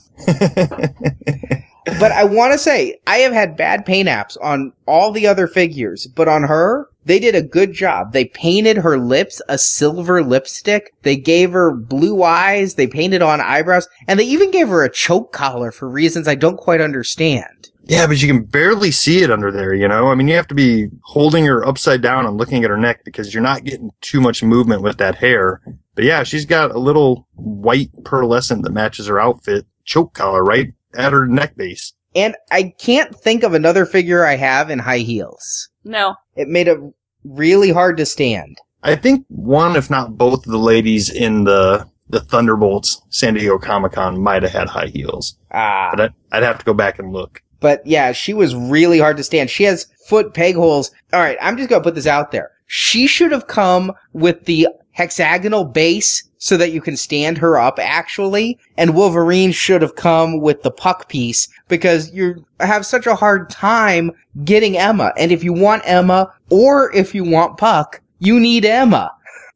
But I want to say, I have had bad paint apps on all the other figures, but on her, they did a good job. They painted her lips a silver lipstick. They gave her blue eyes. They painted on eyebrows. And they even gave her a choke collar for reasons I don't quite understand. Yeah, but you can barely see it under there, you know? I mean, you have to be holding her upside down and looking at her neck because you're not getting too much movement with that hair. But yeah, she's got a little white pearlescent that matches her outfit choke collar right at her neck base. And I can't think of another figure I have in high heels. No. It made it really hard to stand. I think one, if not both of the ladies in the the Thunderbolts San Diego Comic-Con might have had high heels. Ah. But I'd, I'd have to go back and look. But yeah, she was really hard to stand. She has foot peg holes. All right, I'm just going to put this out there. She should have come with the hexagonal base so that you can stand her up, actually. And Wolverine should have come with the puck piece because you have such a hard time getting Emma. And if you want Emma or if you want Puck, you need Emma.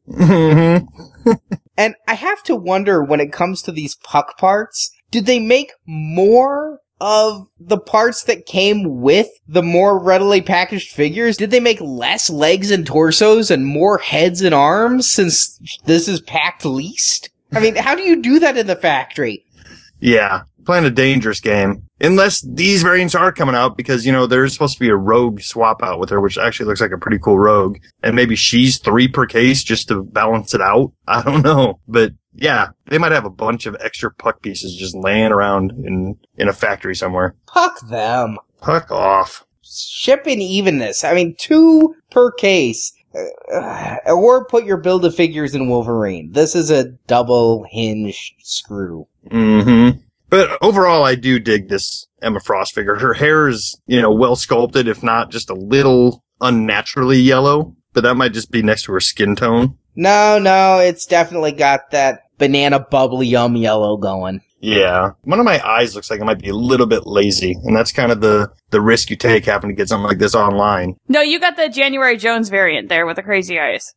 Mm-hmm. And I have to wonder when it comes to these Puck parts, did they make more of the parts that came with the more readily packaged figures? Did they make less legs and torsos and more heads and arms since this is packed least? I mean, how do you do that in the factory? Yeah, playing a dangerous game. Unless these variants are coming out because, you know, there's supposed to be a rogue swap out with her, which actually looks like a pretty cool rogue. And maybe she's three per case just to balance it out. I don't know. But yeah, they might have a bunch of extra Puck pieces just laying around in, in a factory somewhere. Puck them. Puck off. Shipping evenness. I mean, two per case. Uh, or put your Build-A-Figures in Wolverine. This is a double hinge screw. Mm-hmm. But overall, I do dig this Emma Frost figure. Her hair is, you know, well sculpted, if not just a little unnaturally yellow. But that might just be next to her skin tone. No, no, it's definitely got that banana bubbly yum yellow going. Yeah. One of my eyes looks like it might be a little bit lazy. And that's kind of the, the risk you take having to get something like this online. No, you got the January Jones variant there with the crazy eyes.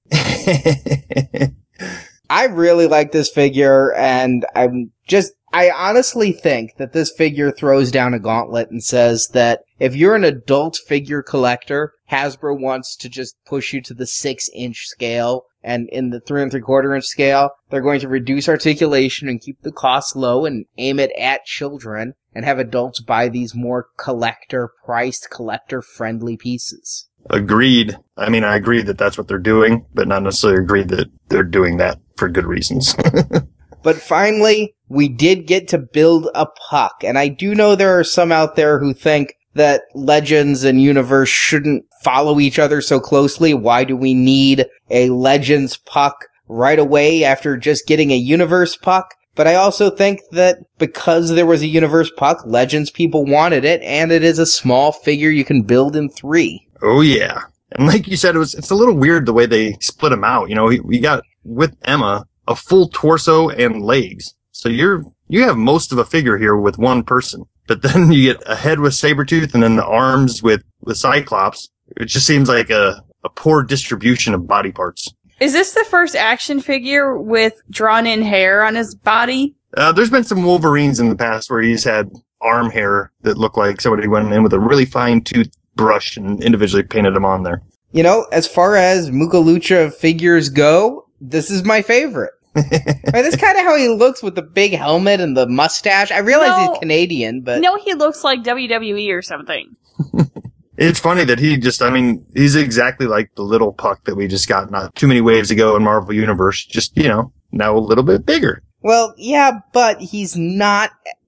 I really like this figure, and I'm just... I honestly think that this figure throws down a gauntlet and says that if you're an adult figure collector, Hasbro wants to just push you to the six inch scale, and in the three and three quarter inch scale, they're going to reduce articulation and keep the cost low and aim it at children and have adults buy these more collector priced, collector friendly pieces. Agreed. I mean, I agree that that's what they're doing, but not necessarily agree that they're doing that for good reasons. But finally, we did get to build a Puck, and I do know there are some out there who think that Legends and Universe shouldn't follow each other so closely. Why do we need a Legends Puck right away after just getting a Universe Puck? But I also think that because there was a Universe Puck, Legends people wanted it, and it is a small figure you can build in three. Oh, yeah. And like you said, it was it's a little weird the way they split them out. You know, we got, with Emma, a full torso and legs. So you're, you have most of a figure here with one person. But then you get a head with Sabretooth and then the arms with, with Cyclops. It just seems like a, a poor distribution of body parts. Is this the first action figure with drawn-in hair on his body? Uh, there's been some Wolverines in the past where he's had arm hair that looked like somebody went in with a really fine tooth brush and individually painted them on there. You know, as far as Mukalucha figures go, this is my favorite. I mean, that's kind of how he looks with the big helmet and the mustache. I realize No. he's Canadian, but... No, he looks like W W E or something. It's funny that he just, I mean, he's exactly like the little Puck that we just got not too many waves ago in Marvel Universe. Just, you know, now a little bit bigger. Well, yeah, but he's not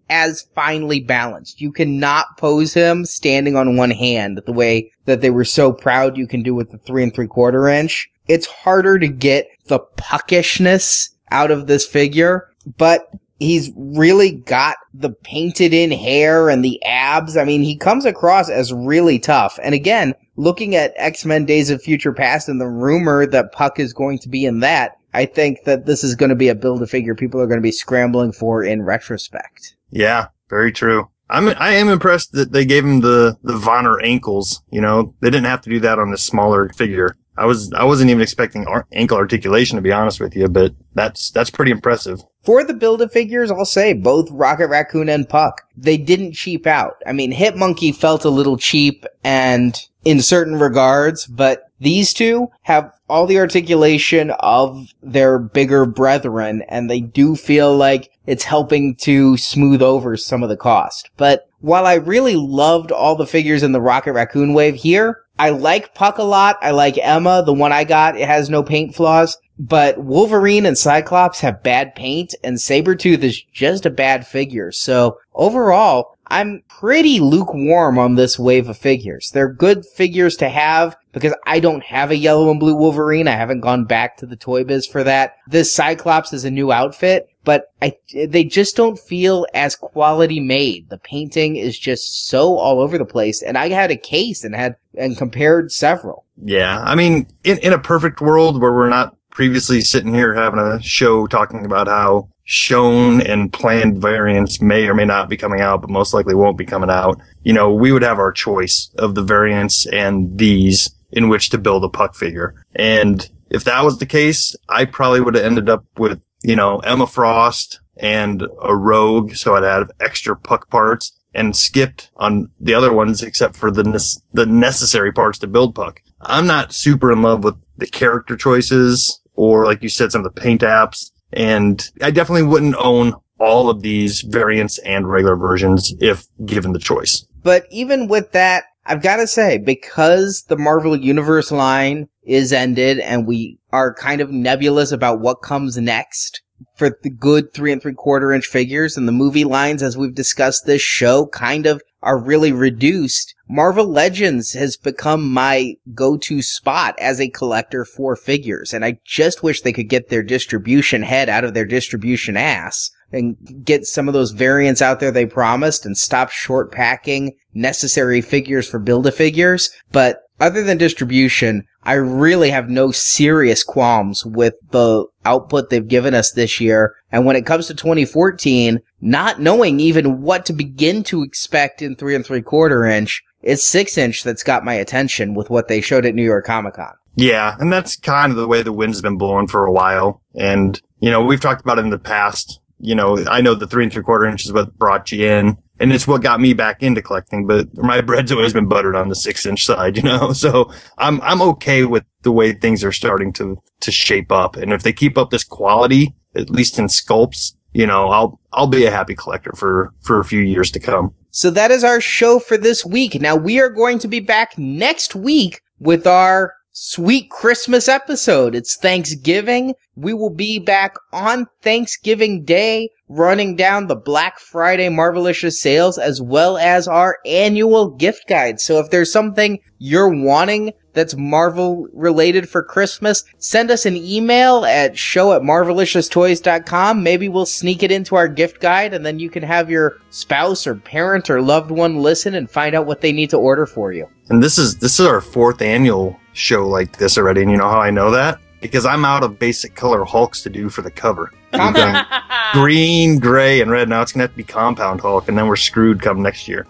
as finely balanced. You cannot pose him standing on one hand the way that they were so proud you can do with the three and three quarter inch. It's harder to get the puckishness out of this figure, but he's really got the painted in hair and the abs. I mean, he comes across as really tough. And again, looking at X-Men Days of Future Past and the rumor that Puck is going to be in that, I think that this is going to be a Build-A-Figure people are going to be scrambling for in retrospect. Yeah, very true. I'm, I am impressed that they gave him the, the Vonner ankles. You know, they didn't have to do that on this smaller figure. I was, I wasn't even expecting ar- ankle articulation, to be honest with you, but that's, that's pretty impressive. For the Build-A-Figures, I'll say, both Rocket Raccoon and Puck, they didn't cheap out. I mean, Hit Monkey felt a little cheap and in certain regards, but these two have all the articulation of their bigger brethren, and they do feel like it's helping to smooth over some of the cost. But while I really loved all the figures in the Rocket Raccoon wave here, I like Puck a lot. I like Emma. The one I got, it has no paint flaws. But Wolverine and Cyclops have bad paint, and Sabretooth is just a bad figure. So overall, I'm pretty lukewarm on this wave of figures. They're good figures to have because I don't have a yellow and blue Wolverine. I haven't gone back to the Toy Biz for that. This Cyclops is a new outfit, but I, they just don't feel as quality made. The painting is just so all over the place. And I had a case and had and compared several. Yeah, I mean, in, in a perfect world where we're not previously sitting here having a show talking about how shown and planned variants may or may not be coming out, but most likely won't be coming out, you know, we would have our choice of the variants and these in which to build a Puck figure. And if that was the case, I probably would have ended up with, you know, Emma Frost and a Rogue, so I'd have extra Puck parts, and skipped on the other ones except for the ne- the necessary parts to build Puck. I'm not super in love with the character choices or, like you said, some of the paint apps. And I definitely wouldn't own all of these variants and regular versions if given the choice. But even with that, I've got to say, because the Marvel Universe line is ended and we are kind of nebulous about what comes next for the good three and three quarter inch figures, and the movie lines, as we've discussed this show, kind of are really reduced, Marvel Legends has become my go-to spot as a collector for figures, and I just wish they could get their distribution head out of their distribution ass and get some of those variants out there they promised and stop short packing necessary figures for Build-A-Figures. But other than distribution, I really have no serious qualms with the output they've given us this year. And when it comes to twenty fourteen, not knowing even what to begin to expect in three and three quarter inch, it's six inch that's got my attention with what they showed at New York Comic Con. Yeah, and that's kind of the way the wind's been blowing for a while. And, you know, we've talked about it in the past. You know, I know the three and three quarter inch is what brought you in, and it's what got me back into collecting, but my bread's always been buttered on the six inch side, you know? So I'm, I'm okay with the way things are starting to, to shape up. And if they keep up this quality, at least in sculpts, you know, I'll, I'll be a happy collector for, for a few years to come. So that is our show for this week. Now we are going to be back next week with our sweet Christmas episode. It's Thanksgiving. We will be back on Thanksgiving Day running down the Black Friday Marvelicious sales as well as our annual gift guide. So if there's something you're wanting that's Marvel related for Christmas, send us an email at show at marvelicious toys dot com. Maybe we'll sneak it into our gift guide, and then you can have your spouse or parent or loved one listen and find out what they need to order for you. And this is, this is our fourth annual show like this already. And you know how I know that? Because I'm out of basic color Hulks to do for the cover. We've done green, gray, and red. Now it's going to have to be Compound Hulk, and then we're screwed come next year.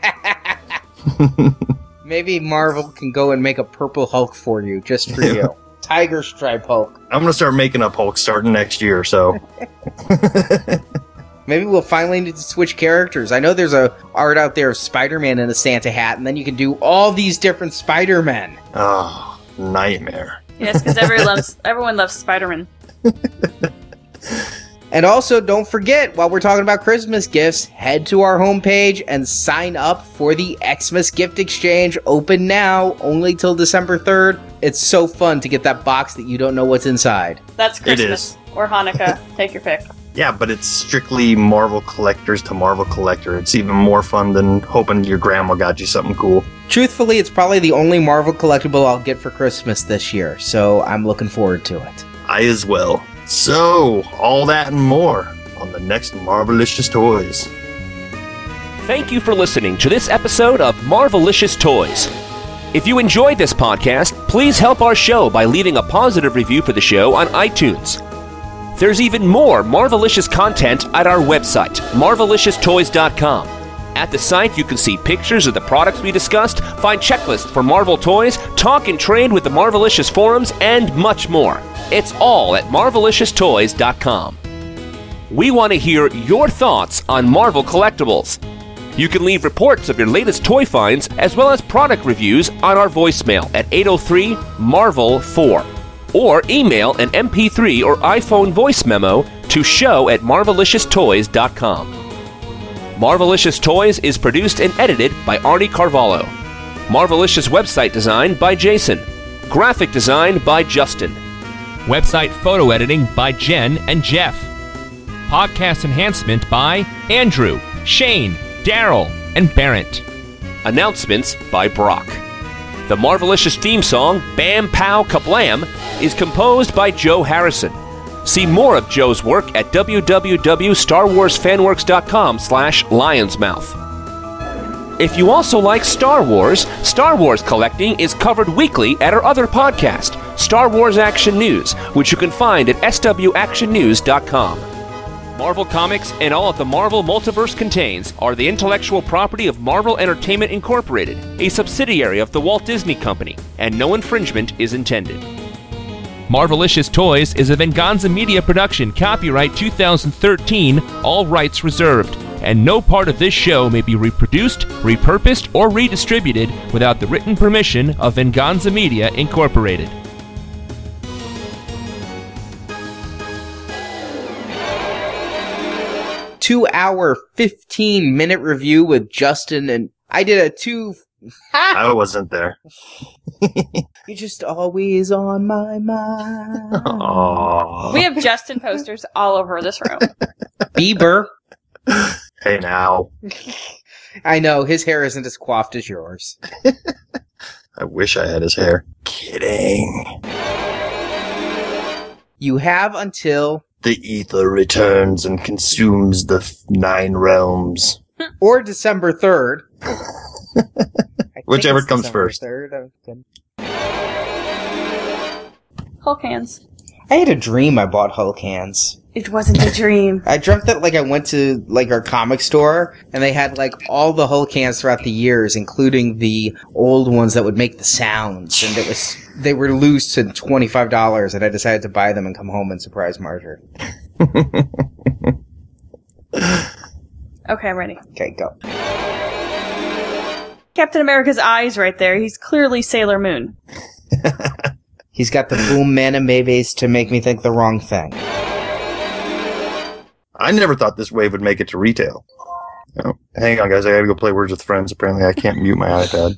Maybe Marvel can go and make a purple Hulk for you, just for you. Tiger Stripe Hulk. I'm going to start making up Hulk starting next year, so. Maybe we'll finally need to switch characters. I know there's a art out there of Spider-Man in a Santa hat, and then you can do all these different Spider-Men. Oh, nightmare. Yes, because everyone loves, everyone loves Spider-Man. And also, don't forget, while we're talking about Christmas gifts, head to our homepage and sign up for the Xmas Gift Exchange. Open now, only till December third. It's so fun to get that box that you don't know what's inside. That's Christmas. It is. Or Hanukkah. Take your pick. Yeah, but it's strictly Marvel collectors to Marvel collector. It's even more fun than hoping your grandma got you something cool. Truthfully, it's probably the only Marvel collectible I'll get for Christmas this year, so I'm looking forward to it. I as well. So, all that and more on the next Marvelicious Toys. Thank you for listening to this episode of Marvelicious Toys. If you enjoyed this podcast, please help our show by leaving a positive review for the show on iTunes. There's even more Marvelicious content at our website, marvelicious toys dot com. At the site, you can see pictures of the products we discussed, find checklists for Marvel toys, talk and trade with the Marvelicious forums, and much more. It's all at marvelicious toys dot com. We want to hear your thoughts on Marvel collectibles. You can leave reports of your latest toy finds as well as product reviews on our voicemail at eight oh three Marvel four. Or email an M P three or iPhone voice memo to show at marvelicious toys dot com. Marvelicious Toys is produced and edited by Arnie Carvalho. Marvelicious website design by Jason. Graphic design by Justin. Website photo editing by Jen and Jeff. Podcast enhancement by Andrew, Shane, Daryl, and Barrett. Announcements by Brock. The Marvelicious theme song, Bam Pow Kablam, is composed by Joe Harrison. See more of Joe's work at w w w dot star wars fan works dot com slash lionsmouth. If you also like Star Wars, Star Wars collecting is covered weekly at our other podcast, Star Wars Action News, which you can find at s w action news dot com. Marvel Comics and all that the Marvel Multiverse contains are the intellectual property of Marvel Entertainment Incorporated, a subsidiary of the Walt Disney Company, and no infringement is intended. Marvelicious Toys is a Venganza Media production, copyright two thousand thirteen, all rights reserved, and no part of this show may be reproduced, repurposed, or redistributed without the written permission of Venganza Media Incorporated. Two hour, fifteen minute review with Justin, and I did a two. I wasn't there. You're just always on my mind. Aww. We have Justin posters all over this room. Bieber. Hey now. I know, his hair isn't as coiffed as yours. I wish I had his hair. Kidding. You have until... The ether returns and consumes the f- nine realms. Or December third. Whichever comes December first. third. Hulk hands. I had a dream I bought Hulk hands. It wasn't a dream. I dreamt that, like, I went to, like, our comic store, and they had, like, all the Hulk hands throughout the years, including the old ones that would make the sounds, and it was, they were loose to twenty-five dollars, and I decided to buy them and come home and surprise Marjorie. Okay, I'm ready. Okay, go. Captain America's eyes right there. He's clearly Sailor Moon. He's got the boom manimaves to make me think the wrong thing. I never thought this wave would make it to retail. Oh, hang on, guys. I gotta go play Words with Friends. Apparently, I can't mute my iPad.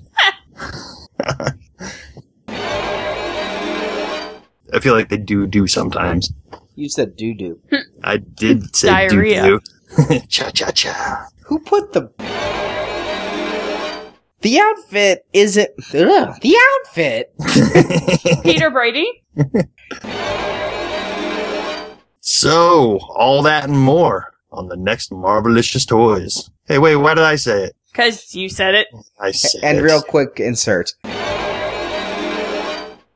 I feel like they do do sometimes. You said doo-doo. I did say Diarrhea. doo-doo. Cha-cha-cha. Who put the... The outfit isn't... Ugh, the outfit! Peter Brady? So, all that and more on the next Marvelicious Toys. Hey, wait, why did I say it? Because you said it. I said And it. real quick insert.